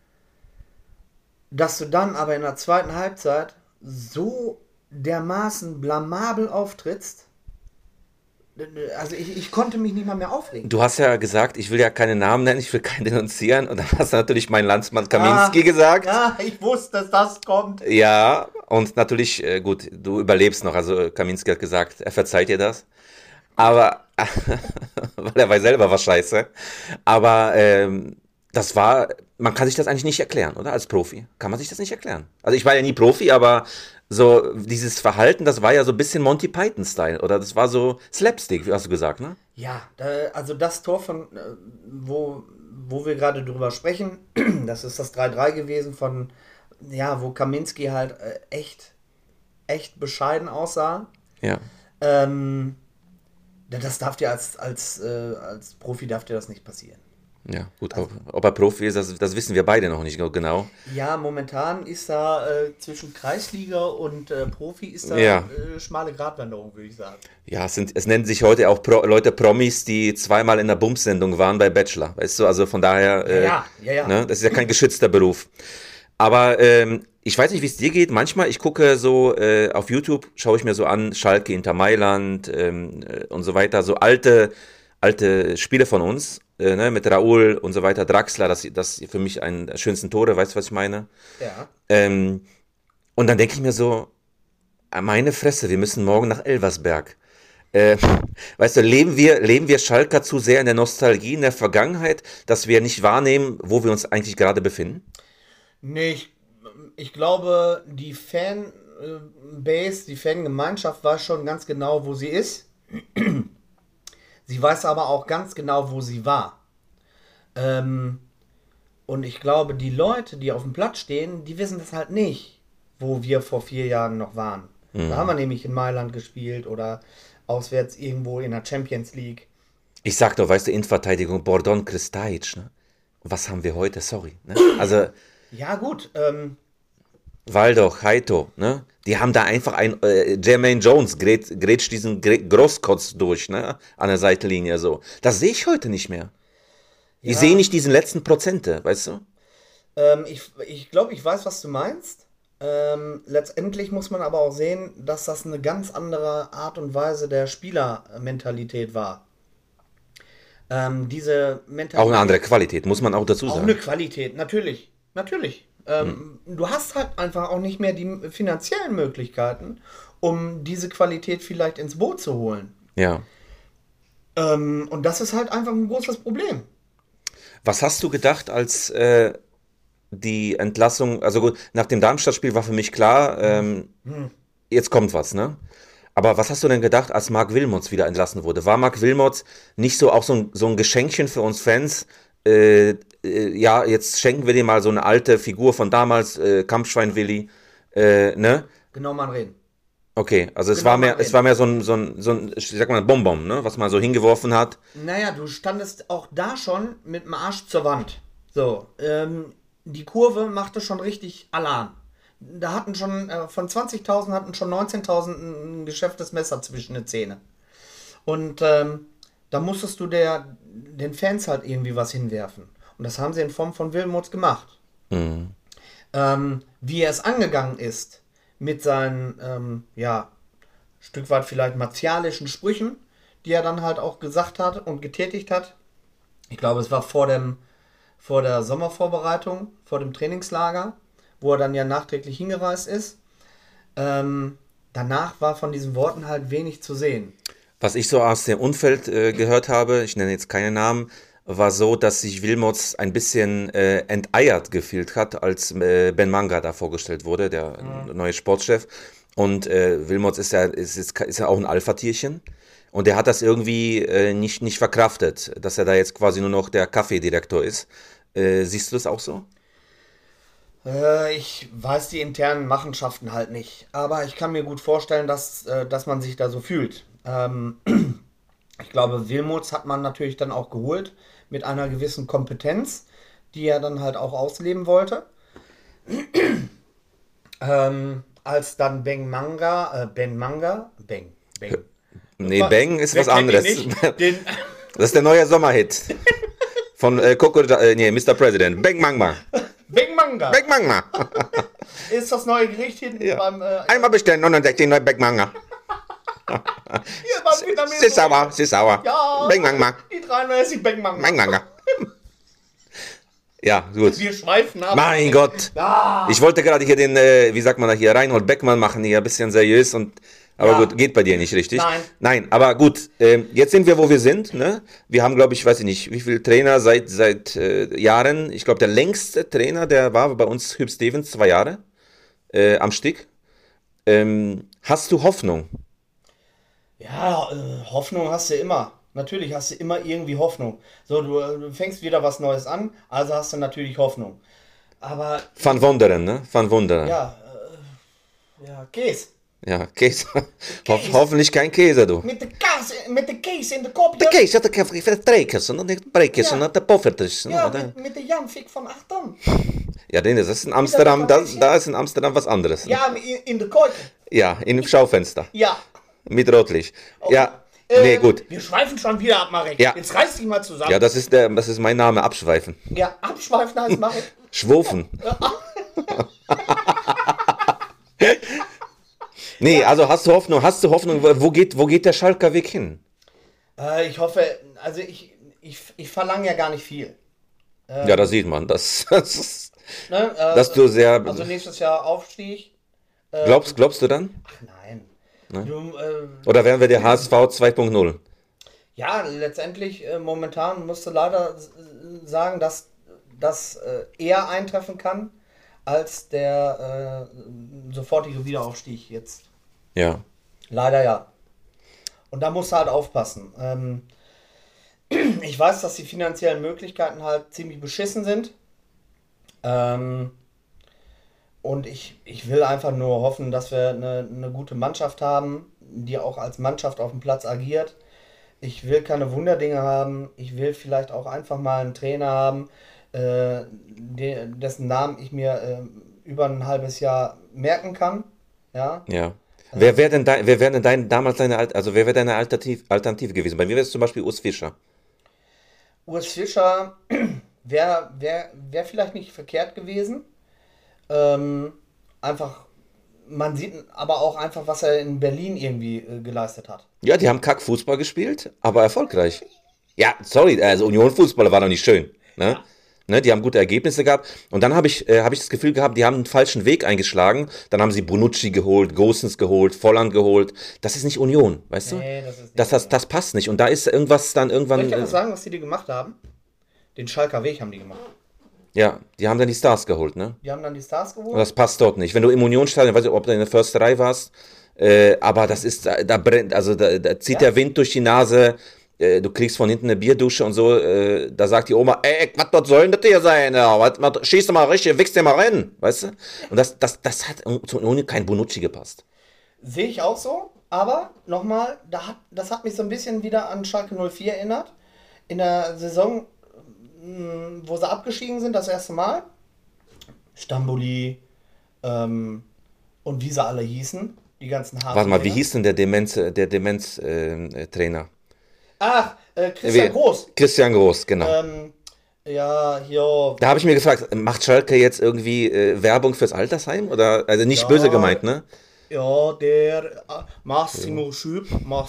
[SPEAKER 2] Dass du dann aber in der zweiten Halbzeit so dermaßen blamabel auftrittst, also ich konnte mich nicht mal mehr aufregen.
[SPEAKER 1] Du hast ja gesagt, ich will ja keine Namen nennen, ich will keinen denunzieren. Und dann hast du natürlich meinen Landsmann Kaminski gesagt.
[SPEAKER 2] Ja, ich wusste, dass das kommt.
[SPEAKER 1] Ja, und natürlich, gut, du überlebst noch. Also Kaminski hat gesagt, er verzeiht dir das. Aber, weil er weiß selber was scheiße. Aber man kann sich das eigentlich nicht erklären, oder? Als Profi. Kann man sich das nicht erklären. Also ich war ja nie Profi, aber so dieses Verhalten, das war ja so ein bisschen Monty Python-Style. Oder das war so Slapstick, wie hast du gesagt, ne?
[SPEAKER 2] Ja, also das Tor von, wo wir gerade drüber sprechen, das ist das 3:3 gewesen von, ja, wo Kaminski halt echt bescheiden aussah.
[SPEAKER 1] Ja.
[SPEAKER 2] Das darf dir als Profi darf dir das nicht passieren.
[SPEAKER 1] Ja, gut, ob er Profi ist, das wissen wir beide noch nicht genau.
[SPEAKER 2] Ja, momentan ist da zwischen Kreisliga und Profi ist da schmale Gratwanderung, würde ich sagen.
[SPEAKER 1] Ja, es nennen sich heute auch Leute Promis, die zweimal in der Bums-Sendung waren bei Bachelor, weißt du, also von daher,
[SPEAKER 2] Ja.
[SPEAKER 1] Ne, das ist ja kein geschützter Beruf. Aber ich weiß nicht, wie es dir geht, manchmal, ich gucke so, auf YouTube schaue ich mir so an, Schalke, Inter Mailand und so weiter, so alte Spiele von uns, ne, mit Raúl und so weiter, Draxler, das für mich einen der schönsten Tore, weißt du, was ich meine?
[SPEAKER 2] Ja.
[SPEAKER 1] Und dann denke ich mir so, meine Fresse, wir müssen morgen nach Elversberg. Weißt du, leben wir Schalker zu sehr in der Nostalgie, in der Vergangenheit, dass wir nicht wahrnehmen, wo wir uns eigentlich gerade befinden?
[SPEAKER 2] Nee, ich glaube, die Fanbase, die Fangemeinschaft weiß schon ganz genau, wo sie ist. Sie weiß aber auch ganz genau, wo sie war. Und ich glaube, die Leute, die auf dem Platz stehen, die wissen das halt nicht, wo wir vor 4 Jahren noch waren. Da haben wir nämlich in Mailand gespielt oder auswärts irgendwo in der Champions League.
[SPEAKER 1] Ich sag doch, weißt du, Innenverteidigung, Bordon, Kristajic, ne? Was haben wir heute? Sorry. Ne? Also,
[SPEAKER 2] ja gut,
[SPEAKER 1] Waldo, Haito, ne? Die haben da einfach Jermaine Jones grätscht diesen Grosskotz durch, ne? An der Seitenlinie so. Das sehe ich heute nicht mehr. Ich sehe nicht diesen letzten Prozente, weißt du?
[SPEAKER 2] ich glaube, ich weiß, was du meinst. Letztendlich muss man aber auch sehen, dass das eine ganz andere Art und Weise der Spielermentalität war. Diese Mentalität.
[SPEAKER 1] Auch eine andere Qualität, muss man auch dazu
[SPEAKER 2] Auch
[SPEAKER 1] sagen.
[SPEAKER 2] eine Qualität, natürlich. Natürlich. Du hast halt einfach auch nicht mehr die finanziellen Möglichkeiten, um diese Qualität vielleicht ins Boot zu holen.
[SPEAKER 1] Ja.
[SPEAKER 2] Und das ist halt einfach ein großes Problem.
[SPEAKER 1] Was hast du gedacht, als die Entlassung, also gut, nach dem Darmstadt-Spiel war für mich klar, jetzt kommt was, ne? Aber was hast du denn gedacht, als Marc Wilmots wieder entlassen wurde? War Marc Wilmots nicht so auch so ein Geschenkchen für uns Fans? Ja, jetzt schenken wir dir mal so eine alte Figur von damals, Kampfschwein Willi, ne?
[SPEAKER 2] Genau, mal reden.
[SPEAKER 1] Okay, also
[SPEAKER 2] Genau,
[SPEAKER 1] es war mehr so ein, ich sag mal, Bonbon, ne? Was man so hingeworfen hat.
[SPEAKER 2] Naja, du standest auch da schon mit dem Arsch zur Wand. So, die Kurve machte schon richtig Alarm. Da hatten schon, von 20.000 hatten schon 19.000 ein geschäftes Messer zwischen den Zähnen. Und da musstest du den Fans halt irgendwie was hinwerfen. Und das haben sie in Form von Wilmots gemacht. Wie er es angegangen ist, mit seinen, ja, Stück weit vielleicht martialischen Sprüchen, die er dann halt auch gesagt hat und getätigt hat. Ich glaube, es war vor der Sommervorbereitung, vor dem Trainingslager, wo er dann ja nachträglich hingereist ist. Danach war von diesen Worten halt wenig zu sehen.
[SPEAKER 1] Was ich so aus dem Umfeld gehört habe, ich nenne jetzt keine Namen, war so, dass sich Wilmots ein bisschen enteiert gefühlt hat, als Ben Manga da vorgestellt wurde, der neue Sportchef. Und Wilmots ist ja auch ein Alpha-Tierchen. Und der hat das irgendwie nicht verkraftet, dass er da jetzt quasi nur noch der Kaffeedirektor ist. Siehst du das auch so?
[SPEAKER 2] Ich weiß die internen Machenschaften halt nicht. Aber ich kann mir gut vorstellen, dass man sich da so fühlt. Ich glaube, Wilmots hat man natürlich dann auch geholt mit einer gewissen Kompetenz, die er dann halt auch ausleben wollte. Als dann Ben Manga,
[SPEAKER 1] Nee, Bang ist
[SPEAKER 2] wer
[SPEAKER 1] was
[SPEAKER 2] kennt ihn
[SPEAKER 1] anderes.
[SPEAKER 2] nicht?
[SPEAKER 1] Das ist der neue Sommerhit von Mr. President. Bang Mangma.
[SPEAKER 2] Ben Manga
[SPEAKER 1] Bang Mangma.
[SPEAKER 2] ist das neue Gericht hinten
[SPEAKER 1] Ja.
[SPEAKER 2] beim
[SPEAKER 1] Einmal bestellen, 69 neue Bang Manga.
[SPEAKER 2] hier beim Vietnamesen.
[SPEAKER 1] Sie ist sauer.
[SPEAKER 2] Ja,
[SPEAKER 1] Bang Mangma.
[SPEAKER 2] die 33 Ben Manga.
[SPEAKER 1] Bang Manga. Ja, gut.
[SPEAKER 2] Wir schweifen ab.
[SPEAKER 1] Mein Gott.
[SPEAKER 2] Ah,
[SPEAKER 1] Ich wollte gerade hier den, wie sagt man da hier, Reinhold Beckmann machen, hier ein bisschen seriös aber
[SPEAKER 2] Ja.
[SPEAKER 1] gut, geht bei dir nicht richtig.
[SPEAKER 2] Nein.
[SPEAKER 1] Nein, aber gut, jetzt sind wir, wo wir sind, ne? Wir haben, glaube ich, weiß ich nicht, wie viele Trainer seit Jahren. Ich glaube, der längste Trainer, der war bei uns Hüb Stevens, 2 Jahre am Stück. Hast du Hoffnung?
[SPEAKER 2] ja, Hoffnung hast du immer. Natürlich hast du immer irgendwie Hoffnung. So, du fängst wieder was Neues an, also hast du natürlich Hoffnung. Aber
[SPEAKER 1] Van Wonderen, ne? Van Wonderen.
[SPEAKER 2] ja, Käse.
[SPEAKER 1] Ja, Käse. Hoffentlich kein Käse, du.
[SPEAKER 2] Mit der Käse in der Kopf.
[SPEAKER 1] De Käse, dat kan vertrekken, und nicht brechen,
[SPEAKER 2] Ja.
[SPEAKER 1] und der Poffert ist.
[SPEAKER 2] Ja, mit der Janfik von Achtung.
[SPEAKER 1] Ja, das ist in Amsterdam,
[SPEAKER 2] Wieder
[SPEAKER 1] da ist in Amsterdam was anderes.
[SPEAKER 2] Ja, in der Keuke.
[SPEAKER 1] Ja, im Schaufenster.
[SPEAKER 2] Ja.
[SPEAKER 1] Mit Rotlicht. Ja, nee, gut.
[SPEAKER 2] Wir schweifen schon wieder ab, Marek.
[SPEAKER 1] Ja.
[SPEAKER 2] Jetzt reiß dich mal zusammen.
[SPEAKER 1] Ja, das ist mein Name, Abschweifen.
[SPEAKER 2] Ja, abschweifen heißt Marek.
[SPEAKER 1] Schwufen. Nee, also hast du Hoffnung, wo geht der Schalker Weg hin?
[SPEAKER 2] Ich hoffe, also ich verlange ja gar nicht viel.
[SPEAKER 1] Ja, da sieht man, dass
[SPEAKER 2] Ne?
[SPEAKER 1] du sehr,
[SPEAKER 2] Also nächstes Jahr Aufstieg.
[SPEAKER 1] glaubst du dann?
[SPEAKER 2] Ach nein. Du,
[SPEAKER 1] Oder werden wir der HSV 2.0?
[SPEAKER 2] ja, letztendlich momentan musst du leider sagen, dass das eher eintreffen kann als der sofortige Wiederaufstieg jetzt.
[SPEAKER 1] Ja.
[SPEAKER 2] Leider ja. Und da musst du halt aufpassen. Ich weiß, dass die finanziellen Möglichkeiten halt ziemlich beschissen sind. Und ich will einfach nur hoffen, dass wir eine gute Mannschaft haben, die auch als Mannschaft auf dem Platz agiert. Ich will keine Wunderdinge haben. Ich will vielleicht auch einfach mal einen Trainer haben, dessen Namen ich mir über ein halbes Jahr merken kann. Ja.
[SPEAKER 1] Ja. Wer wäre denn wer wäre deine Alternative gewesen? Bei mir wäre es zum Beispiel Urs Fischer.
[SPEAKER 2] Urs Fischer wäre vielleicht nicht verkehrt gewesen. einfach, man sieht aber auch einfach, was er in Berlin irgendwie geleistet hat.
[SPEAKER 1] Ja, die haben Kack-Fußball gespielt, aber erfolgreich. Ja, sorry, also Union-Fußballer war doch nicht schön. Ne?
[SPEAKER 2] Ja.
[SPEAKER 1] Ne, die haben gute Ergebnisse gehabt. Und dann hab ich das Gefühl gehabt, die haben einen falschen Weg eingeschlagen. Dann haben sie Bonucci geholt, Gosens geholt, Volland geholt. Das ist nicht Union, weißt du?
[SPEAKER 2] Nee, das ist nicht
[SPEAKER 1] Das passt nicht. Und da ist irgendwas dann
[SPEAKER 2] Soll
[SPEAKER 1] irgendwann.
[SPEAKER 2] ich dir was sagen, was die gemacht haben? Den Schalker Weg haben die gemacht.
[SPEAKER 1] Ja, die haben dann die Stars geholt, ne?
[SPEAKER 2] Die haben dann die Stars
[SPEAKER 1] Und
[SPEAKER 2] geholt.
[SPEAKER 1] das passt dort nicht. Wenn du im Unionsstadion, weiß ich, ob du in der Försterei warst, aber das ist, da brennt, also da zieht
[SPEAKER 2] Ja.
[SPEAKER 1] der Wind durch die Nase, du kriegst von hinten eine Bierdusche und so, da sagt die Oma, ey, was dort soll denn das hier sein? Ja, schieß doch mal richtig, wichst dir mal rein, weißt du? Und das hat zum Union kein Bonucci gepasst.
[SPEAKER 2] Sehe ich auch so, aber nochmal, das hat mich so ein bisschen wieder an Schalke 04 erinnert. In der Saison, wo sie abgestiegen sind, das erste Mal. Stamboli und wie sie alle hießen, die ganzen Hasen.
[SPEAKER 1] Warte mal, wie hieß denn der Demenz-Trainer?
[SPEAKER 2] Ach, Christian Groß.
[SPEAKER 1] Christian Groß, genau.
[SPEAKER 2] Ja, hier.
[SPEAKER 1] Da habe ich mir gefragt, macht Schalke jetzt irgendwie Werbung fürs Altersheim? Oder, also nicht
[SPEAKER 2] Ja.
[SPEAKER 1] böse gemeint, ne?
[SPEAKER 2] Ja, der Massimo Schüpp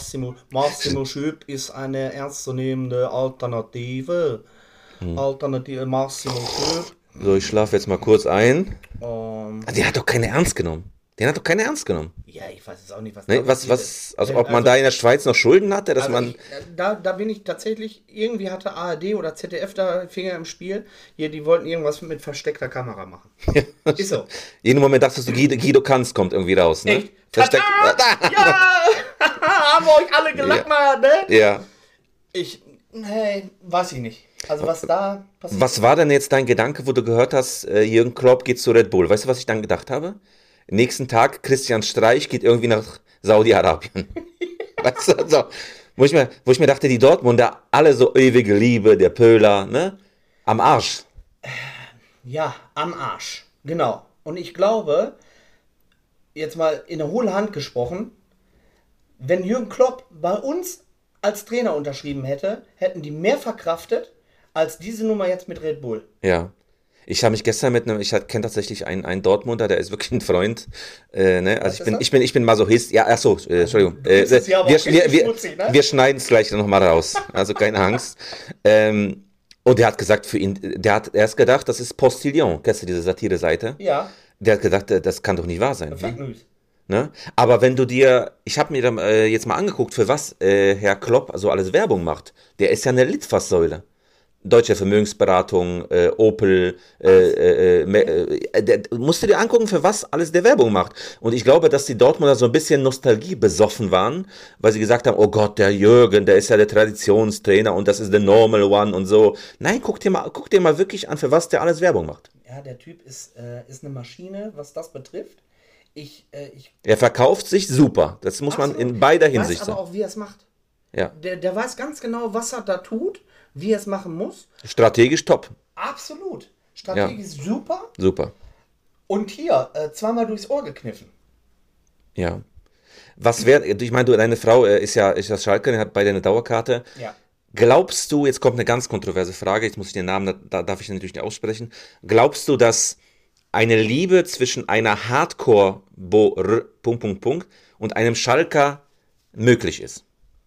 [SPEAKER 2] ist eine ernstzunehmende Alternative. Alternative Massimo Schüpp.
[SPEAKER 1] So, ich schlafe jetzt mal kurz ein.
[SPEAKER 2] Ähm,
[SPEAKER 1] Der hat doch keine ernst genommen. Den hat doch keiner ernst genommen.
[SPEAKER 2] ja, ich weiß jetzt auch nicht, was
[SPEAKER 1] Ne?
[SPEAKER 2] da passiert ist.
[SPEAKER 1] Also ob man da in der Schweiz noch Schulden hatte, dass
[SPEAKER 2] Also
[SPEAKER 1] man.
[SPEAKER 2] da bin ich tatsächlich, irgendwie hatte ARD oder ZDF da Finger im Spiel. Hier, die wollten irgendwas mit versteckter Kamera machen. Ist so.
[SPEAKER 1] Jeden Moment dachtest du, Guido Kanz kommt irgendwie raus, ne?
[SPEAKER 2] Echt?
[SPEAKER 1] Versteckt.
[SPEAKER 2] Tada! Ja! Haben wir euch alle gelacht, mal, ne?
[SPEAKER 1] Ja.
[SPEAKER 2] Hey, weiß ich nicht. Also was da passiert.
[SPEAKER 1] Was war denn jetzt dein Gedanke, wo du gehört hast, Jürgen Klopp geht zu Red Bull? Weißt du, was ich dann gedacht habe? Nächsten Tag, Christian Streich geht irgendwie nach Saudi-Arabien. Weißt du, so. Wo ich mir dachte, die Dortmunder, alle so ewige Liebe, der Pöhler, ne? Am Arsch.
[SPEAKER 2] Ja, am Arsch. Genau. Und ich glaube, jetzt mal in der hohle Hand gesprochen, wenn Jürgen Klopp bei uns als Trainer unterschrieben hätte, hätten die mehr verkraftet als diese Nummer jetzt mit Red Bull.
[SPEAKER 1] Ja. Ich habe mich gestern kenne tatsächlich einen Dortmunder, der ist wirklich ein Freund. Ne? Also
[SPEAKER 2] ist das?
[SPEAKER 1] ich bin Masochist. Ja, ach so, Entschuldigung.
[SPEAKER 2] bist es ja aber auch richtig schmutzig, ne?
[SPEAKER 1] wir schneiden es gleich nochmal raus. Also keine Angst. Und der hat gesagt, für ihn, der hat erst gedacht, das ist Postillon. Kennst du diese Satire-Seite?
[SPEAKER 2] Ja,
[SPEAKER 1] Der hat gedacht, das kann doch nicht wahr sein.
[SPEAKER 2] Fake
[SPEAKER 1] Ne?
[SPEAKER 2] News.
[SPEAKER 1] Ne? Aber wenn du ich habe mir dann, jetzt mal angeguckt, für was Herr Klopp also alles Werbung macht. Der ist ja eine Litfaßsäule. Deutsche Vermögensberatung, Opel, musst du dir angucken, für was alles der Werbung macht. Und ich glaube, dass die Dortmunder so ein bisschen Nostalgie besoffen waren, weil sie gesagt haben, oh Gott, der Jürgen, der ist ja der Traditionstrainer und das ist der Normal One und so. Nein, guck dir mal wirklich an, für was der alles Werbung macht.
[SPEAKER 2] Ja, der Typ ist eine Maschine, was das betrifft. Ich
[SPEAKER 1] Er verkauft sich super. Das muss man in beider Hinsicht
[SPEAKER 2] weiß aber
[SPEAKER 1] sagen.
[SPEAKER 2] auch, wie er es macht.
[SPEAKER 1] Ja.
[SPEAKER 2] Der weiß ganz genau, was er da tut, wie er es machen muss.
[SPEAKER 1] Strategisch top.
[SPEAKER 2] Absolut. Strategisch super.
[SPEAKER 1] Super.
[SPEAKER 2] Und hier, zweimal durchs Ohr gekniffen.
[SPEAKER 1] Ja. Was wäre, ich meine, deine Frau ist das Schalke, hat beide eine Dauerkarte.
[SPEAKER 2] Ja.
[SPEAKER 1] Glaubst du, jetzt kommt eine ganz kontroverse Frage, jetzt muss ich den Namen, da darf ich natürlich nicht aussprechen. Glaubst du, dass eine Liebe zwischen einer Hardcore und einem Schalker möglich ist?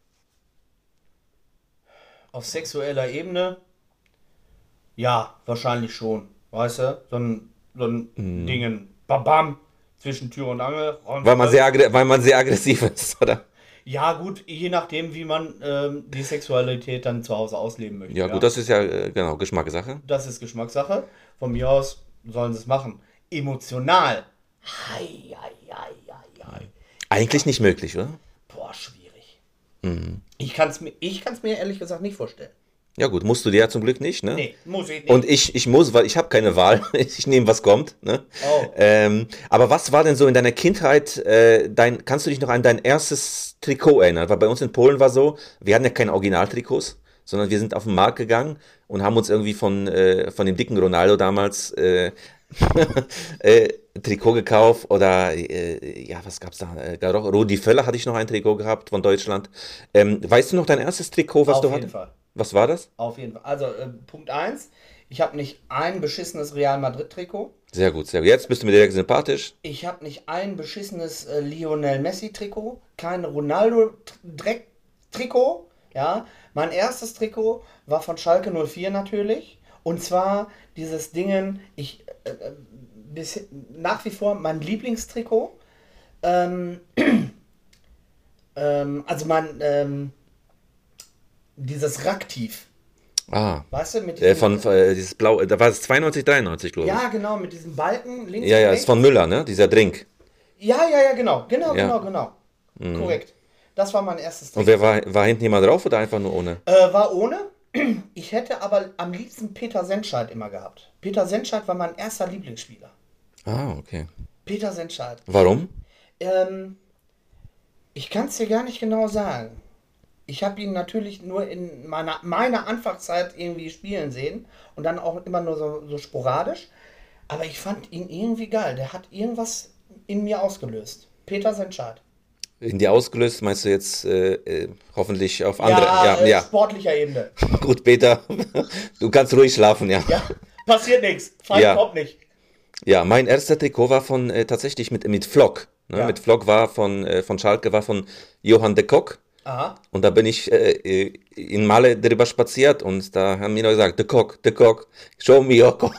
[SPEAKER 2] Auf sexueller Ebene? Ja, wahrscheinlich schon. Weißt du? So ein Dingen. Bam, bam. Zwischen Tür und Angel.
[SPEAKER 1] Weil man sehr aggressiv ist, oder?
[SPEAKER 2] Ja, gut, je nachdem, wie man die Sexualität dann zu Hause ausleben möchte.
[SPEAKER 1] Ja, gut, das ist ja, genau, Geschmackssache.
[SPEAKER 2] Das ist Geschmackssache. Von mir aus sollen sie es machen. Emotional. Hei, hei, hei, hei, hei.
[SPEAKER 1] Eigentlich nicht möglich, oder?
[SPEAKER 2] Boah, schwierig. Ich kann es mir ehrlich gesagt nicht vorstellen.
[SPEAKER 1] Ja gut, musst du dir ja zum Glück nicht, ne?
[SPEAKER 2] Nee, muss ich nicht.
[SPEAKER 1] Und ich muss, weil ich habe keine Wahl. Ich nehme, was kommt. Ne?
[SPEAKER 2] Oh.
[SPEAKER 1] Aber was war denn so in deiner Kindheit, kannst du dich noch an dein erstes Trikot erinnern? Weil bei uns in Polen war so, wir hatten ja keine Originaltrikots, sondern wir sind auf den Markt gegangen und haben uns irgendwie von dem dicken Ronaldo damals Trikot gekauft oder ja, was gab's da? Rudi Völler hatte ich noch ein Trikot gehabt von Deutschland. Weißt du noch dein erstes Trikot, was
[SPEAKER 2] Auf
[SPEAKER 1] du
[SPEAKER 2] jeden
[SPEAKER 1] hattest?
[SPEAKER 2] Fall.
[SPEAKER 1] Was war das?
[SPEAKER 2] Auf jeden Fall. Also, Punkt 1. Ich habe nicht ein beschissenes Real Madrid-Trikot.
[SPEAKER 1] Sehr gut, sehr gut. Jetzt bist du mir direkt sympathisch.
[SPEAKER 2] Ich habe nicht ein beschissenes Lionel Messi-Trikot, kein Ronaldo-Trikot. Ja, mein erstes Trikot war von Schalke 04 natürlich. Und zwar dieses Dingen, nach wie vor mein Lieblingstrikot. Ähm, also dieses Raktiv.
[SPEAKER 1] Ah,
[SPEAKER 2] Weißt du, mit diesem,
[SPEAKER 1] dieses Blau, da war es 92, 93, glaube ich.
[SPEAKER 2] ja, genau, mit diesem Balken links
[SPEAKER 1] Ja,
[SPEAKER 2] und
[SPEAKER 1] ja, ist
[SPEAKER 2] rechts.
[SPEAKER 1] von Müller, ne? Dieser Drink.
[SPEAKER 2] Ja, genau.
[SPEAKER 1] Ja.
[SPEAKER 2] Korrekt. Das war mein erstes
[SPEAKER 1] Und
[SPEAKER 2] Trikot.
[SPEAKER 1] war hinten jemand drauf oder einfach nur ohne?
[SPEAKER 2] War ohne. Ich hätte aber am liebsten Peter Sendscheid immer gehabt. Peter Sendscheid war mein erster Lieblingsspieler.
[SPEAKER 1] Ah, okay.
[SPEAKER 2] Peter Sendscheid.
[SPEAKER 1] Warum?
[SPEAKER 2] Ähm, Ich kann es dir gar nicht genau sagen. Ich habe ihn natürlich nur in meiner Anfangszeit irgendwie spielen sehen und dann auch immer nur so sporadisch. Aber ich fand ihn irgendwie geil. Der hat irgendwas in mir ausgelöst. Peter Sendscheid.
[SPEAKER 1] In dir ausgelöst, meinst du jetzt hoffentlich auf andere? Ja.
[SPEAKER 2] Sportlicher Ebene.
[SPEAKER 1] Gut, Peter, du kannst ruhig schlafen, ja.
[SPEAKER 2] Ja, passiert nichts. Feind
[SPEAKER 1] Ja.
[SPEAKER 2] kommt nicht.
[SPEAKER 1] Ja, mein erster Trikot war von tatsächlich mit Flock. Ne?
[SPEAKER 2] Ja.
[SPEAKER 1] Mit Flock war von Schalke, war von Johann de Kock.
[SPEAKER 2] Aha.
[SPEAKER 1] Und da bin ich in Malle drüber spaziert und da haben die noch gesagt, de Kock, show me your Cock.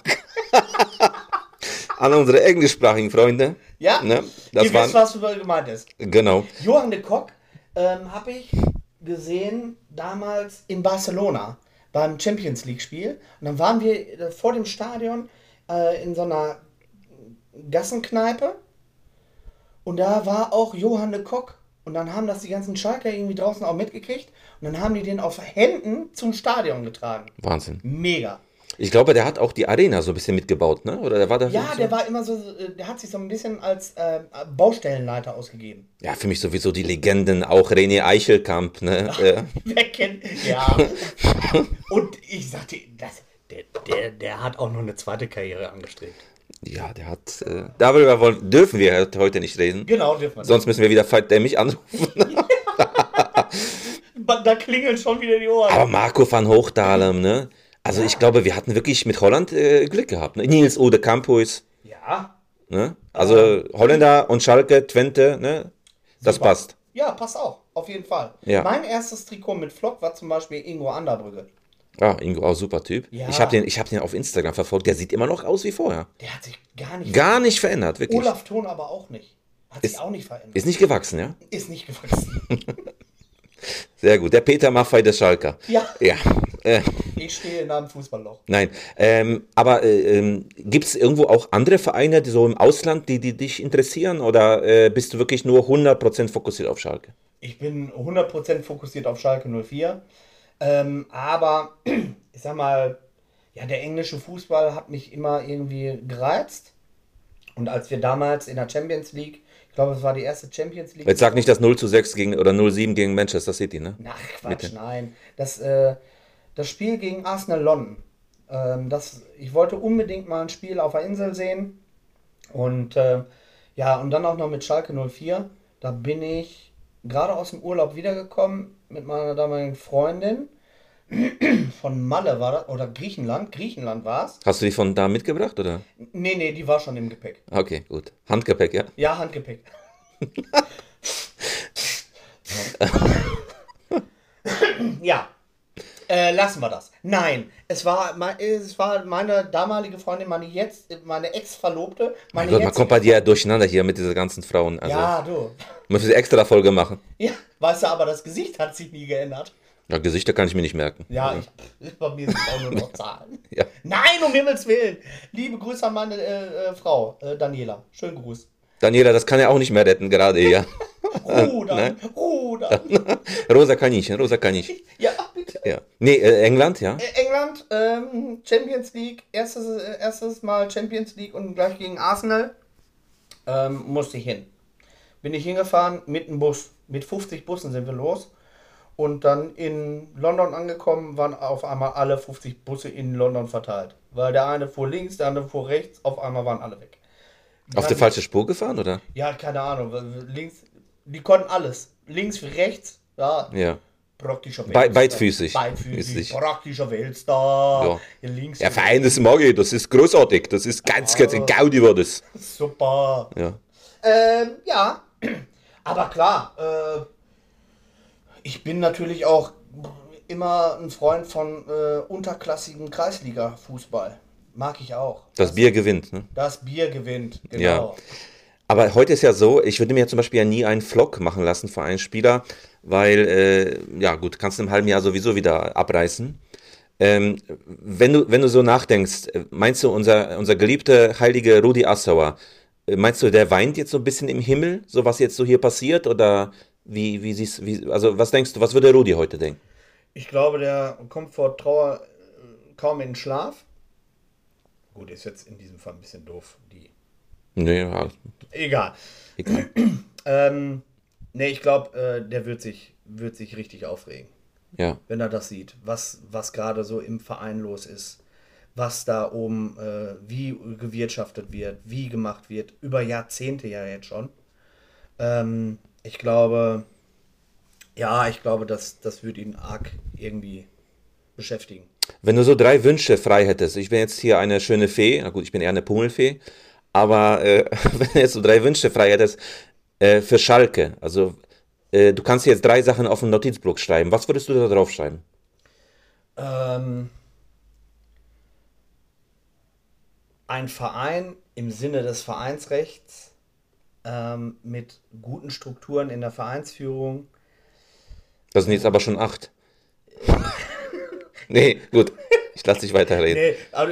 [SPEAKER 1] An unsere englischsprachigen Freunde.
[SPEAKER 2] Ja,
[SPEAKER 1] Ne?
[SPEAKER 2] ihr
[SPEAKER 1] Das
[SPEAKER 2] wisst,
[SPEAKER 1] waren,
[SPEAKER 2] was gemeint ist.
[SPEAKER 1] genau.
[SPEAKER 2] Johann de Kock habe ich gesehen damals in Barcelona beim Champions League Spiel. Und dann waren wir vor dem Stadion in so einer Gassenkneipe. Und da war auch Johann de Kock. Und dann haben das die ganzen Schalker irgendwie draußen auch mitgekriegt. Und dann haben die den auf Händen zum Stadion getragen.
[SPEAKER 1] Wahnsinn.
[SPEAKER 2] Mega.
[SPEAKER 1] Ich glaube, der hat auch die Arena so ein bisschen mitgebaut, ne? Oder der war da
[SPEAKER 2] Ja,
[SPEAKER 1] so,
[SPEAKER 2] der war immer so, der hat sich so ein bisschen als Baustellenleiter ausgegeben.
[SPEAKER 1] ja, für mich sowieso die Legenden, auch René Eichelkamp, ne?
[SPEAKER 2] Wer kennt, ja. Und ich sagte, der hat auch noch eine zweite Karriere angestrebt.
[SPEAKER 1] Ja, der hat, darüber dürfen wir heute nicht reden.
[SPEAKER 2] Genau, dürfen wir.
[SPEAKER 1] Sonst müssen wir wieder Veit Dämmig anrufen.
[SPEAKER 2] Da klingeln schon wieder die Ohren.
[SPEAKER 1] Aber Marco van Hoogdalem, ne? Also ich glaube, wir hatten wirklich mit Holland Glück gehabt. Ne? Niels Ode Campuys,
[SPEAKER 2] Ja,
[SPEAKER 1] ne? Also Holländer und Schalke, Twente, ne? Das
[SPEAKER 2] super.
[SPEAKER 1] passt.
[SPEAKER 2] Ja, passt auch, auf jeden Fall.
[SPEAKER 1] Ja.
[SPEAKER 2] Mein erstes Trikot mit Flock war zum Beispiel Ingo Anderbrügge.
[SPEAKER 1] Ah, Ingo, auch super Typ.
[SPEAKER 2] Ja.
[SPEAKER 1] Ich hab den auf Instagram verfolgt, der sieht immer noch aus wie vorher.
[SPEAKER 2] Der hat sich gar nicht
[SPEAKER 1] Gar nicht verändert, wirklich.
[SPEAKER 2] Olaf Thon aber auch nicht. Hat sich auch nicht verändert.
[SPEAKER 1] Ist nicht gewachsen, ja?
[SPEAKER 2] Ist nicht gewachsen.
[SPEAKER 1] Sehr gut. Der Peter Maffay der Schalker.
[SPEAKER 2] Ja,
[SPEAKER 1] Ja.
[SPEAKER 2] ich stehe in einem Fußballloch.
[SPEAKER 1] Nein. Aber gibt es irgendwo auch andere Vereine, die so im Ausland, die dich interessieren? Oder bist du wirklich nur 100% fokussiert auf Schalke?
[SPEAKER 2] Ich bin 100% fokussiert auf Schalke 04. Aber ich sag mal, ja, der englische Fußball hat mich immer irgendwie gereizt. Und als wir damals in der Champions League, ich glaube, es war die erste Champions League.
[SPEAKER 1] Jetzt sag nicht das 0:6 oder 0:7 gegen Manchester City, ne?
[SPEAKER 2] Ach, Quatsch,
[SPEAKER 1] Bitte.
[SPEAKER 2] nein. Das Spiel gegen Arsenal London. Ich wollte unbedingt mal ein Spiel auf der Insel sehen. Und ja, und dann auch noch mit Schalke 04. Da bin ich gerade aus dem Urlaub wiedergekommen mit meiner damaligen Freundin. Von Malle war das, oder Griechenland. Griechenland war es.
[SPEAKER 1] Hast du die von da mitgebracht, oder?
[SPEAKER 2] Nee, die war schon im Gepäck.
[SPEAKER 1] Okay, gut. Handgepäck, ja?
[SPEAKER 2] Ja, Handgepäck. Ja, lassen wir das. Nein, es war meine damalige Freundin, meine Ex-Verlobte,
[SPEAKER 1] Mein Gott, man kommt bei dir ja durcheinander hier mit diesen ganzen Frauen. Also,
[SPEAKER 2] Ja, du.
[SPEAKER 1] müssen wir extra Folge machen.
[SPEAKER 2] Ja, weißt du, aber das Gesicht hat sich nie geändert.
[SPEAKER 1] Ja, Gesichter kann ich mir nicht merken.
[SPEAKER 2] Ja, bei mir sind auch nur noch Zahlen.
[SPEAKER 1] Ja.
[SPEAKER 2] Nein, um Himmels Willen. Liebe Grüße an meine Frau, Daniela. Schönen Gruß.
[SPEAKER 1] Daniela, das kann er auch nicht mehr retten, gerade hier.
[SPEAKER 2] Rudern, rudern.
[SPEAKER 1] Rosa Kaninchen, rosa Kaninchen.
[SPEAKER 2] Ja, bitte.
[SPEAKER 1] Ja. Nee, England, ja.
[SPEAKER 2] England, Champions League, erstes Mal Champions League und gleich gegen Arsenal. Musste ich hin. Bin ich hingefahren mit einem Bus. Mit 50 Bussen sind wir los. Und dann in London angekommen, waren auf einmal alle 50 Busse in London verteilt. Weil der eine fuhr links, der andere fuhr rechts, auf einmal waren alle weg.
[SPEAKER 1] Auf die falsche Spur gefahren, oder?
[SPEAKER 2] Ja, keine Ahnung. Links, die konnten alles. Links, rechts, ja.
[SPEAKER 1] Ja.
[SPEAKER 2] praktischer Weltstar.
[SPEAKER 1] Beidfüßig.
[SPEAKER 2] Beidfüßig, praktischer Weltstar.
[SPEAKER 1] Ja.
[SPEAKER 2] Hier links.
[SPEAKER 1] Der Verein, das mag ich, das ist großartig, das ist ganz ein Gaudi war das.
[SPEAKER 2] Super.
[SPEAKER 1] Ja.
[SPEAKER 2] Ja, aber klar, ich bin natürlich auch immer ein Freund von unterklassigem Kreisliga-Fußball. Mag ich auch.
[SPEAKER 1] Das Bier gewinnt, ne?
[SPEAKER 2] Das Bier gewinnt, genau.
[SPEAKER 1] Ja. Aber heute ist ja so, ich würde mir ja zum Beispiel ja nie einen Vlog machen lassen für einen Spieler, weil, ja gut, kannst du im halben Jahr sowieso wieder abreißen. Wenn du so nachdenkst, meinst du, unser geliebter heilige Rudi Assauer, meinst du, der weint jetzt so ein bisschen im Himmel, so was jetzt so hier passiert? Oder also was denkst du, was würde Rudi heute denken?
[SPEAKER 2] Ich glaube, der kommt vor Trauer kaum in den Schlaf. Gut, ist jetzt in diesem Fall ein bisschen doof.
[SPEAKER 1] Nee, ja,
[SPEAKER 2] Egal.
[SPEAKER 1] egal.
[SPEAKER 2] Nee, ich glaube, der wird sich richtig aufregen,
[SPEAKER 1] Ja.
[SPEAKER 2] wenn er das sieht, was gerade so im Verein los ist, was da oben, wie gewirtschaftet wird, wie gemacht wird, über Jahrzehnte ja jetzt schon. Ich glaube, das wird ihn arg irgendwie beschäftigen.
[SPEAKER 1] Wenn du so 3 Wünsche frei hättest, ich bin jetzt hier eine schöne Fee, na gut, ich bin eher eine Pummelfee, aber wenn du jetzt so 3 Wünsche frei hättest für Schalke, also du kannst jetzt 3 Sachen auf den Notizblock schreiben, was würdest du da drauf schreiben?
[SPEAKER 2] Ein Verein im Sinne des Vereinsrechts, mit guten Strukturen in der Vereinsführung.
[SPEAKER 1] Das sind jetzt aber schon 8. Nee, gut, ich lasse dich weiterreden.
[SPEAKER 2] Nee, also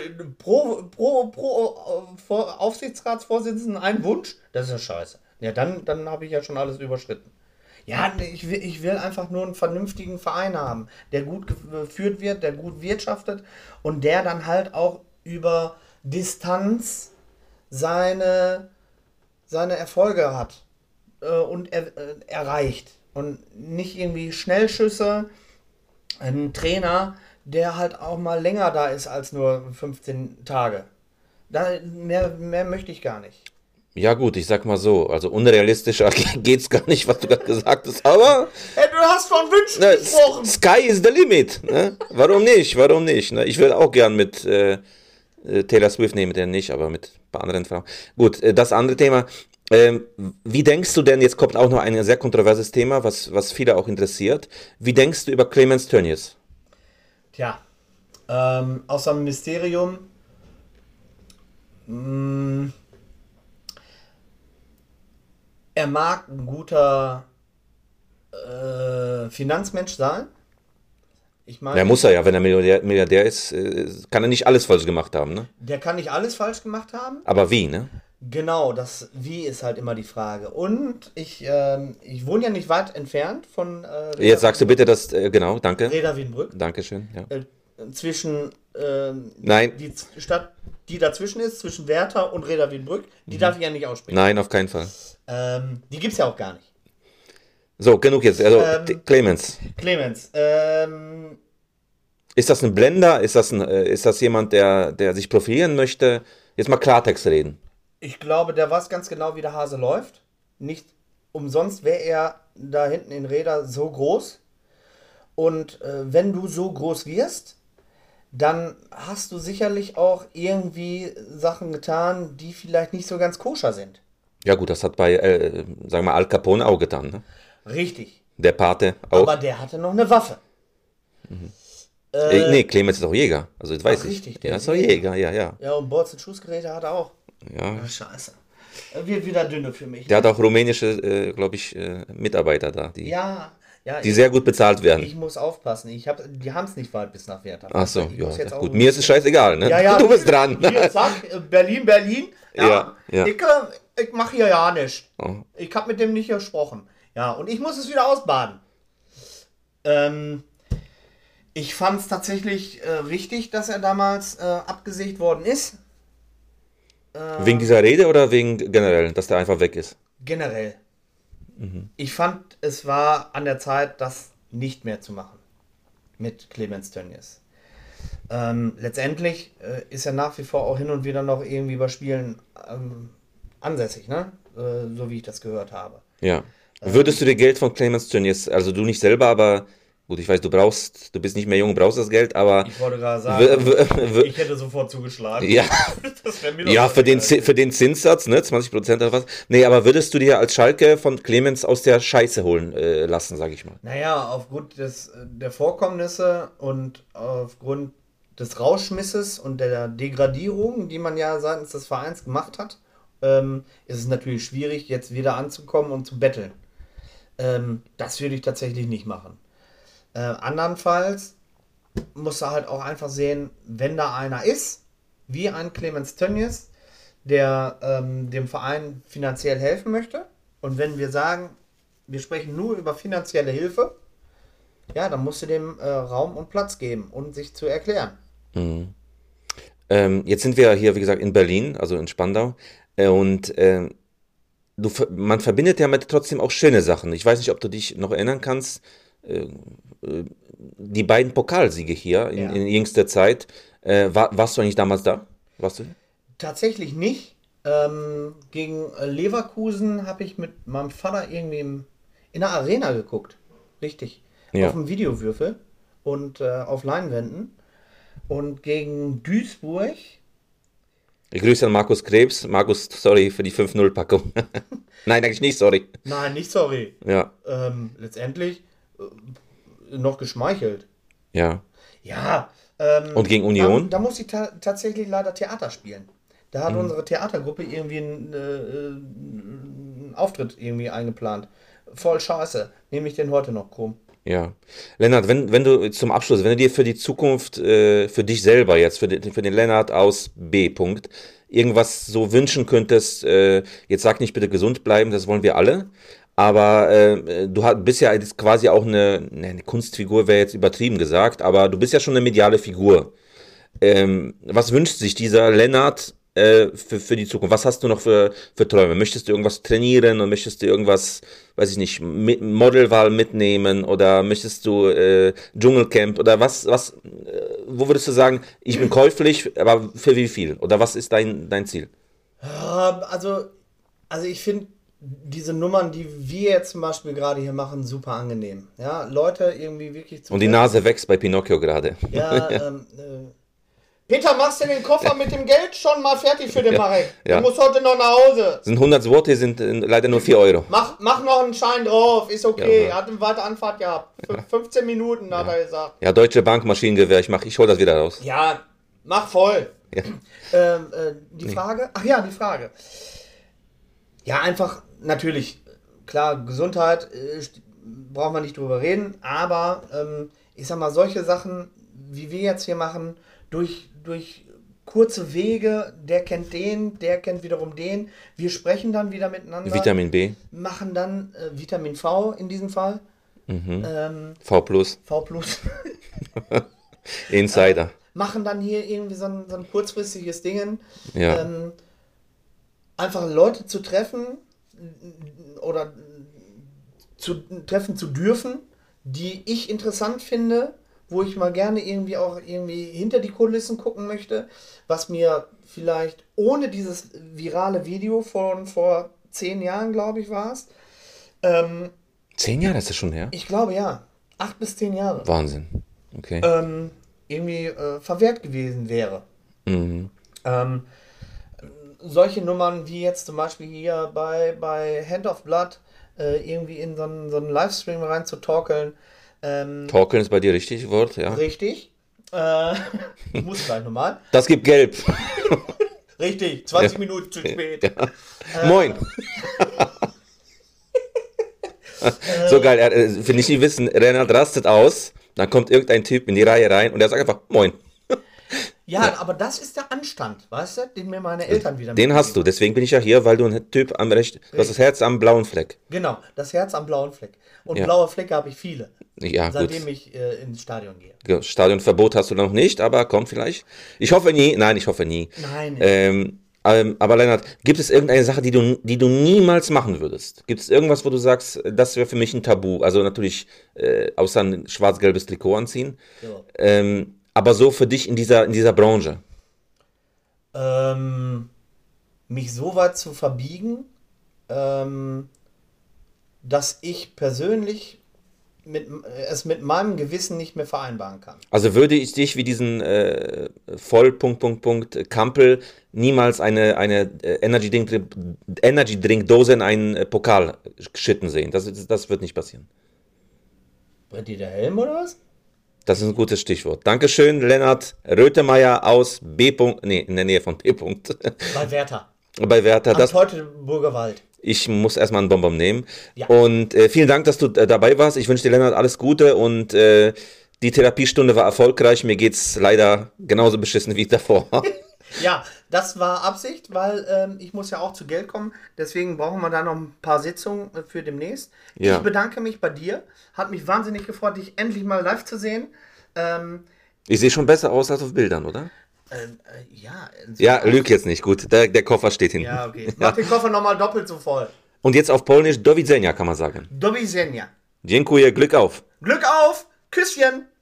[SPEAKER 2] pro Aufsichtsratsvorsitzenden ein Wunsch, das ist ja scheiße. Ja, dann habe ich ja schon alles überschritten. Ja, ich will einfach nur einen vernünftigen Verein haben, der gut geführt wird, der gut wirtschaftet und der dann halt auch über Distanz seine Erfolge hat und erreicht. Und nicht irgendwie Schnellschüsse, ein Trainer, der halt auch mal länger da ist als nur 15 Tage. Mehr möchte ich gar nicht.
[SPEAKER 1] Ja gut, ich sag mal so, also unrealistischer geht's gar nicht, was du gerade gesagt hast, aber
[SPEAKER 2] Hey, du hast von Wünschen
[SPEAKER 1] ne,
[SPEAKER 2] gesprochen.
[SPEAKER 1] Sky is the limit, ne? Warum nicht, ne? Ich würde auch gern mit Taylor Swift, nee, mit der nicht, aber mit ein paar anderen Frauen. Gut, das andere Thema, wie denkst du denn, jetzt kommt auch noch ein sehr kontroverses Thema, was viele auch interessiert, wie denkst du über Clemens Tönnies?
[SPEAKER 2] Tja, außer dem Mysterium, er mag ein guter Finanzmensch sein. Ich meine,
[SPEAKER 1] Ja, muss er ja, wenn er Milliardär ist, kann er nicht alles falsch gemacht haben, ne?
[SPEAKER 2] der kann nicht alles falsch gemacht haben.
[SPEAKER 1] Aber wie, ne?
[SPEAKER 2] Genau, das Wie ist halt immer die Frage. Und ich wohne ja nicht weit entfernt von
[SPEAKER 1] Jetzt sagst du bitte das, genau, danke.
[SPEAKER 2] Reda Wiedenbrück.
[SPEAKER 1] Dankeschön, ja.
[SPEAKER 2] Zwischen
[SPEAKER 1] Nein,
[SPEAKER 2] die Stadt, die dazwischen ist, zwischen Werther und Reda Wiedenbrück, die darf ich ja nicht aussprechen.
[SPEAKER 1] nein, auf keinen Fall.
[SPEAKER 2] Die gibt's ja auch gar nicht.
[SPEAKER 1] So, genug jetzt. Also, Clemens.
[SPEAKER 2] Clemens,
[SPEAKER 1] Ist das ein Blender? Ist das jemand, der sich profilieren möchte? Jetzt mal Klartext reden.
[SPEAKER 2] ich glaube, der weiß ganz genau, wie der Hase läuft. Nicht umsonst wäre er da hinten in Reda so groß. Und wenn du so groß wirst, dann hast du sicherlich auch irgendwie Sachen getan, die vielleicht nicht so ganz koscher sind.
[SPEAKER 1] Ja gut, das hat bei, sagen wir mal, Al Capone auch getan. Ne?
[SPEAKER 2] Richtig.
[SPEAKER 1] Der Pate auch.
[SPEAKER 2] Aber der hatte noch eine Waffe.
[SPEAKER 1] Nee, Clemens ist auch Jäger. Also das weiß
[SPEAKER 2] ach,
[SPEAKER 1] ich.
[SPEAKER 2] richtig, der
[SPEAKER 1] Ja,
[SPEAKER 2] ist
[SPEAKER 1] ist auch Jäger, ja.
[SPEAKER 2] Ja, und Bolz und Schussgeräte hat er auch.
[SPEAKER 1] Ja.
[SPEAKER 2] Ach, scheiße. Wird wieder dünne für mich.
[SPEAKER 1] Der hat auch rumänische, glaube ich, Mitarbeiter da,
[SPEAKER 2] Ja,
[SPEAKER 1] die sehr gut bezahlt werden.
[SPEAKER 2] ich muss aufpassen. Die haben es nicht weit bis nach Werther.
[SPEAKER 1] Ach so,
[SPEAKER 2] Ich
[SPEAKER 1] ja,
[SPEAKER 2] muss jetzt
[SPEAKER 1] ja,
[SPEAKER 2] auch
[SPEAKER 1] gut.
[SPEAKER 2] ein
[SPEAKER 1] Mir ist es scheißegal, ne?
[SPEAKER 2] Ja,
[SPEAKER 1] Du bist dran.
[SPEAKER 2] Hier, zack, Berlin.
[SPEAKER 1] Ja.
[SPEAKER 2] Ich mache hier ja nichts.
[SPEAKER 1] Oh.
[SPEAKER 2] Ich habe mit dem nicht gesprochen. Ja, und ich muss es wieder ausbaden. Ich fand es tatsächlich richtig, dass er damals abgesägt worden ist.
[SPEAKER 1] Wegen dieser Rede oder wegen generell, dass der einfach weg ist?
[SPEAKER 2] Generell. Ich fand, es war an der Zeit, das nicht mehr zu machen. Mit Clemens Tönnies. Letztendlich ist er nach wie vor auch hin und wieder noch irgendwie bei Spielen ansässig, ne? So wie ich das gehört habe.
[SPEAKER 1] Ja. Würdest du dir Geld von Clemens Tönnies, also du nicht selber, aber Gut, ich weiß, du bist nicht mehr jung, brauchst das Geld, aber
[SPEAKER 2] Ich wollte gerade
[SPEAKER 1] w-
[SPEAKER 2] sagen,
[SPEAKER 1] w-
[SPEAKER 2] ich hätte sofort zugeschlagen.
[SPEAKER 1] ja,
[SPEAKER 2] Das wäre mir doch
[SPEAKER 1] ja,
[SPEAKER 2] so egal.
[SPEAKER 1] Für den Zinssatz, ne, 20% oder was. Nee, aber würdest du dir als Schalke von Clemens aus der Scheiße holen lassen, sag ich mal.
[SPEAKER 2] Naja, aufgrund der Vorkommnisse und aufgrund des Rauschmisses und der Degradierung, die man ja seitens des Vereins gemacht hat, ist es natürlich schwierig, jetzt wieder anzukommen und zu betteln. Das würde ich tatsächlich nicht machen. Andernfalls musst du halt auch einfach sehen, wenn da einer ist, wie ein Clemens Tönnies, der dem Verein finanziell helfen möchte. Und wenn wir sagen, wir sprechen nur über finanzielle Hilfe, ja, dann musst du dem Raum und Platz geben und sich zu erklären.
[SPEAKER 1] Jetzt sind wir hier, wie gesagt, in Berlin, also in Spandau. Und man verbindet ja mit trotzdem auch schöne Sachen. Ich weiß nicht, ob du dich noch erinnern kannst. Äh, Die beiden Pokalsiege hier
[SPEAKER 2] Ja.
[SPEAKER 1] in jüngster Zeit. Warst du eigentlich damals da? Warst du?
[SPEAKER 2] Tatsächlich nicht. Gegen Leverkusen habe ich mit meinem Vater irgendwie in der Arena geguckt. Richtig. Auf
[SPEAKER 1] Ja.
[SPEAKER 2] dem Videowürfel und auf Leinwänden. Und gegen Duisburg.
[SPEAKER 1] Ich grüße an Markus Krebs. Markus, sorry für die 5-0-Packung. Nein, eigentlich nicht, sorry.
[SPEAKER 2] Nein, nicht sorry.
[SPEAKER 1] Ja,
[SPEAKER 2] Letztendlich noch geschmeichelt.
[SPEAKER 1] ja.
[SPEAKER 2] Ja,
[SPEAKER 1] Und gegen Union?
[SPEAKER 2] da muss ich tatsächlich leider Theater spielen. Da hat unsere Theatergruppe irgendwie einen Auftritt irgendwie eingeplant. Voll scheiße. Nehme ich den heute noch krumm.
[SPEAKER 1] Ja. Lennart, wenn du zum Abschluss, wenn du dir für die Zukunft, für dich selber jetzt, für den Lennart aus B. Punkt, irgendwas so wünschen könntest, jetzt sag nicht bitte gesund bleiben, das wollen wir alle, aber bist ja jetzt quasi auch eine Kunstfigur, wäre jetzt übertrieben gesagt, aber du bist ja schon eine mediale Figur. Was wünscht sich dieser Lennart für die Zukunft? Was hast du noch für Träume? Möchtest du irgendwas trainieren und möchtest du irgendwas, weiß ich nicht, Modelwahl mitnehmen oder möchtest du Dschungelcamp oder wo würdest du sagen, ich bin käuflich, aber für wie viel? Oder was ist dein Ziel?
[SPEAKER 2] Also, also ich finde diese Nummern, die wir jetzt zum Beispiel gerade hier machen, super angenehm. Ja, Leute irgendwie wirklich zu
[SPEAKER 1] Und die Nase wächst bei Pinocchio gerade.
[SPEAKER 2] Ja, Peter, machst du den Koffer mit dem Geld schon mal fertig für den Marek?
[SPEAKER 1] Ja.
[SPEAKER 2] Du musst heute noch nach Hause.
[SPEAKER 1] Sind 100 Worte, sind leider nur 4 Euro.
[SPEAKER 2] Mach noch einen Schein drauf, ist okay.
[SPEAKER 1] Ja.
[SPEAKER 2] Er hat eine weite Anfahrt gehabt. 15 Minuten hat er gesagt.
[SPEAKER 1] Ja, Deutsche Bank, Maschinengewehr, ich hol das wieder raus.
[SPEAKER 2] Ja, mach voll.
[SPEAKER 1] Ja.
[SPEAKER 2] Die Frage? Ach ja, die Frage. Ja, einfach, natürlich, klar, Gesundheit, brauchen wir nicht drüber reden, aber ich sag mal, solche Sachen, wie wir jetzt hier machen, durch kurze Wege, der kennt den, der kennt wiederum den, wir sprechen dann wieder miteinander,
[SPEAKER 1] Vitamin B,
[SPEAKER 2] machen dann Vitamin V in diesem Fall,
[SPEAKER 1] V+,
[SPEAKER 2] V+,
[SPEAKER 1] Insider.
[SPEAKER 2] machen dann hier irgendwie so ein kurzfristiges Ding,
[SPEAKER 1] Ja.
[SPEAKER 2] einfach Leute zu treffen oder treffen zu dürfen, die ich interessant finde, wo ich mal gerne irgendwie auch irgendwie hinter die Kulissen gucken möchte, was mir vielleicht ohne dieses virale Video von vor 10 Jahren, glaube ich, war es.
[SPEAKER 1] 10 Jahre ist das schon her?
[SPEAKER 2] Ich glaube ja, 8 bis 10 Jahre.
[SPEAKER 1] Wahnsinn. Okay.
[SPEAKER 2] Irgendwie verwehrt gewesen wäre.
[SPEAKER 1] Mhm.
[SPEAKER 2] Solche Nummern wie jetzt zum Beispiel hier bei Hand of Blood irgendwie in so einen Livestream rein zu torkeln.
[SPEAKER 1] Torkeln ist bei dir richtig Wort, ja.
[SPEAKER 2] Richtig. Ich muss gleich nochmal.
[SPEAKER 1] Das gibt Gelb.
[SPEAKER 2] Richtig, 20
[SPEAKER 1] Ja.
[SPEAKER 2] Minuten zu spät.
[SPEAKER 1] Moin. So geil, wenn ich nicht wissen, Renald rastet aus, dann kommt irgendein Typ in die Reihe rein und der sagt einfach Moin.
[SPEAKER 2] Ja, aber das ist der Anstand, weißt du, den mir meine Eltern wieder
[SPEAKER 1] Den hast du,
[SPEAKER 2] mitgegeben
[SPEAKER 1] deswegen bin ich ja hier, weil du ein Typ am rechten, du hast das Herz am blauen Fleck.
[SPEAKER 2] haben. Genau, das Herz am blauen Fleck. Und
[SPEAKER 1] Ja.
[SPEAKER 2] blaue Flecke habe ich viele,
[SPEAKER 1] Ja,
[SPEAKER 2] seitdem
[SPEAKER 1] gut.
[SPEAKER 2] ich ins Stadion gehe.
[SPEAKER 1] Stadionverbot hast du noch nicht, aber kommt vielleicht. Ich hoffe nie, nein, ich hoffe nie.
[SPEAKER 2] Nein.
[SPEAKER 1] Aber Lennart, gibt es irgendeine Sache, die du niemals machen würdest? Gibt es irgendwas, wo du sagst, das wäre für mich ein Tabu? Also natürlich, außer ein schwarz-gelbes Trikot anziehen.
[SPEAKER 2] So.
[SPEAKER 1] Aber so für dich in dieser Branche.
[SPEAKER 2] Mich so weit zu verbiegen, dass ich persönlich es mit meinem Gewissen nicht mehr vereinbaren kann.
[SPEAKER 1] Also würde ich dich wie diesen Kampel niemals eine Energy Drink Dose in einen Pokal schütten sehen. Das wird nicht passieren.
[SPEAKER 2] Brennt dir der Helm oder was?
[SPEAKER 1] Das ist ein gutes Stichwort. Dankeschön, Lennart Röthemeyer aus in der Nähe von B.
[SPEAKER 2] Bei Werther.
[SPEAKER 1] Bei Werther.
[SPEAKER 2] Am Teutoburger Wald.
[SPEAKER 1] Ich muss erstmal einen Bonbon nehmen.
[SPEAKER 2] Ja.
[SPEAKER 1] Und vielen Dank, dass du dabei warst. Ich wünsche dir, Lennart, alles Gute und die Therapiestunde war erfolgreich. Mir geht's leider genauso beschissen wie davor.
[SPEAKER 2] Ja, das war Absicht, weil ich muss ja auch zu Geld kommen. Deswegen brauchen wir da noch ein paar Sitzungen für demnächst.
[SPEAKER 1] Ja.
[SPEAKER 2] Ich bedanke mich bei dir. Hat mich wahnsinnig gefreut, dich endlich mal live zu sehen.
[SPEAKER 1] Ich sehe schon besser aus als auf Bildern, oder?
[SPEAKER 2] Ja.
[SPEAKER 1] Ja, lüg jetzt nicht. Gut, der Koffer steht hinten.
[SPEAKER 2] Ja, okay. Mach den Koffer nochmal doppelt so voll.
[SPEAKER 1] Und jetzt auf Polnisch, do widzenia, kann man sagen.
[SPEAKER 2] Do widzenia.
[SPEAKER 1] Dziękuję, Glück auf.
[SPEAKER 2] Glück auf. Küsschen.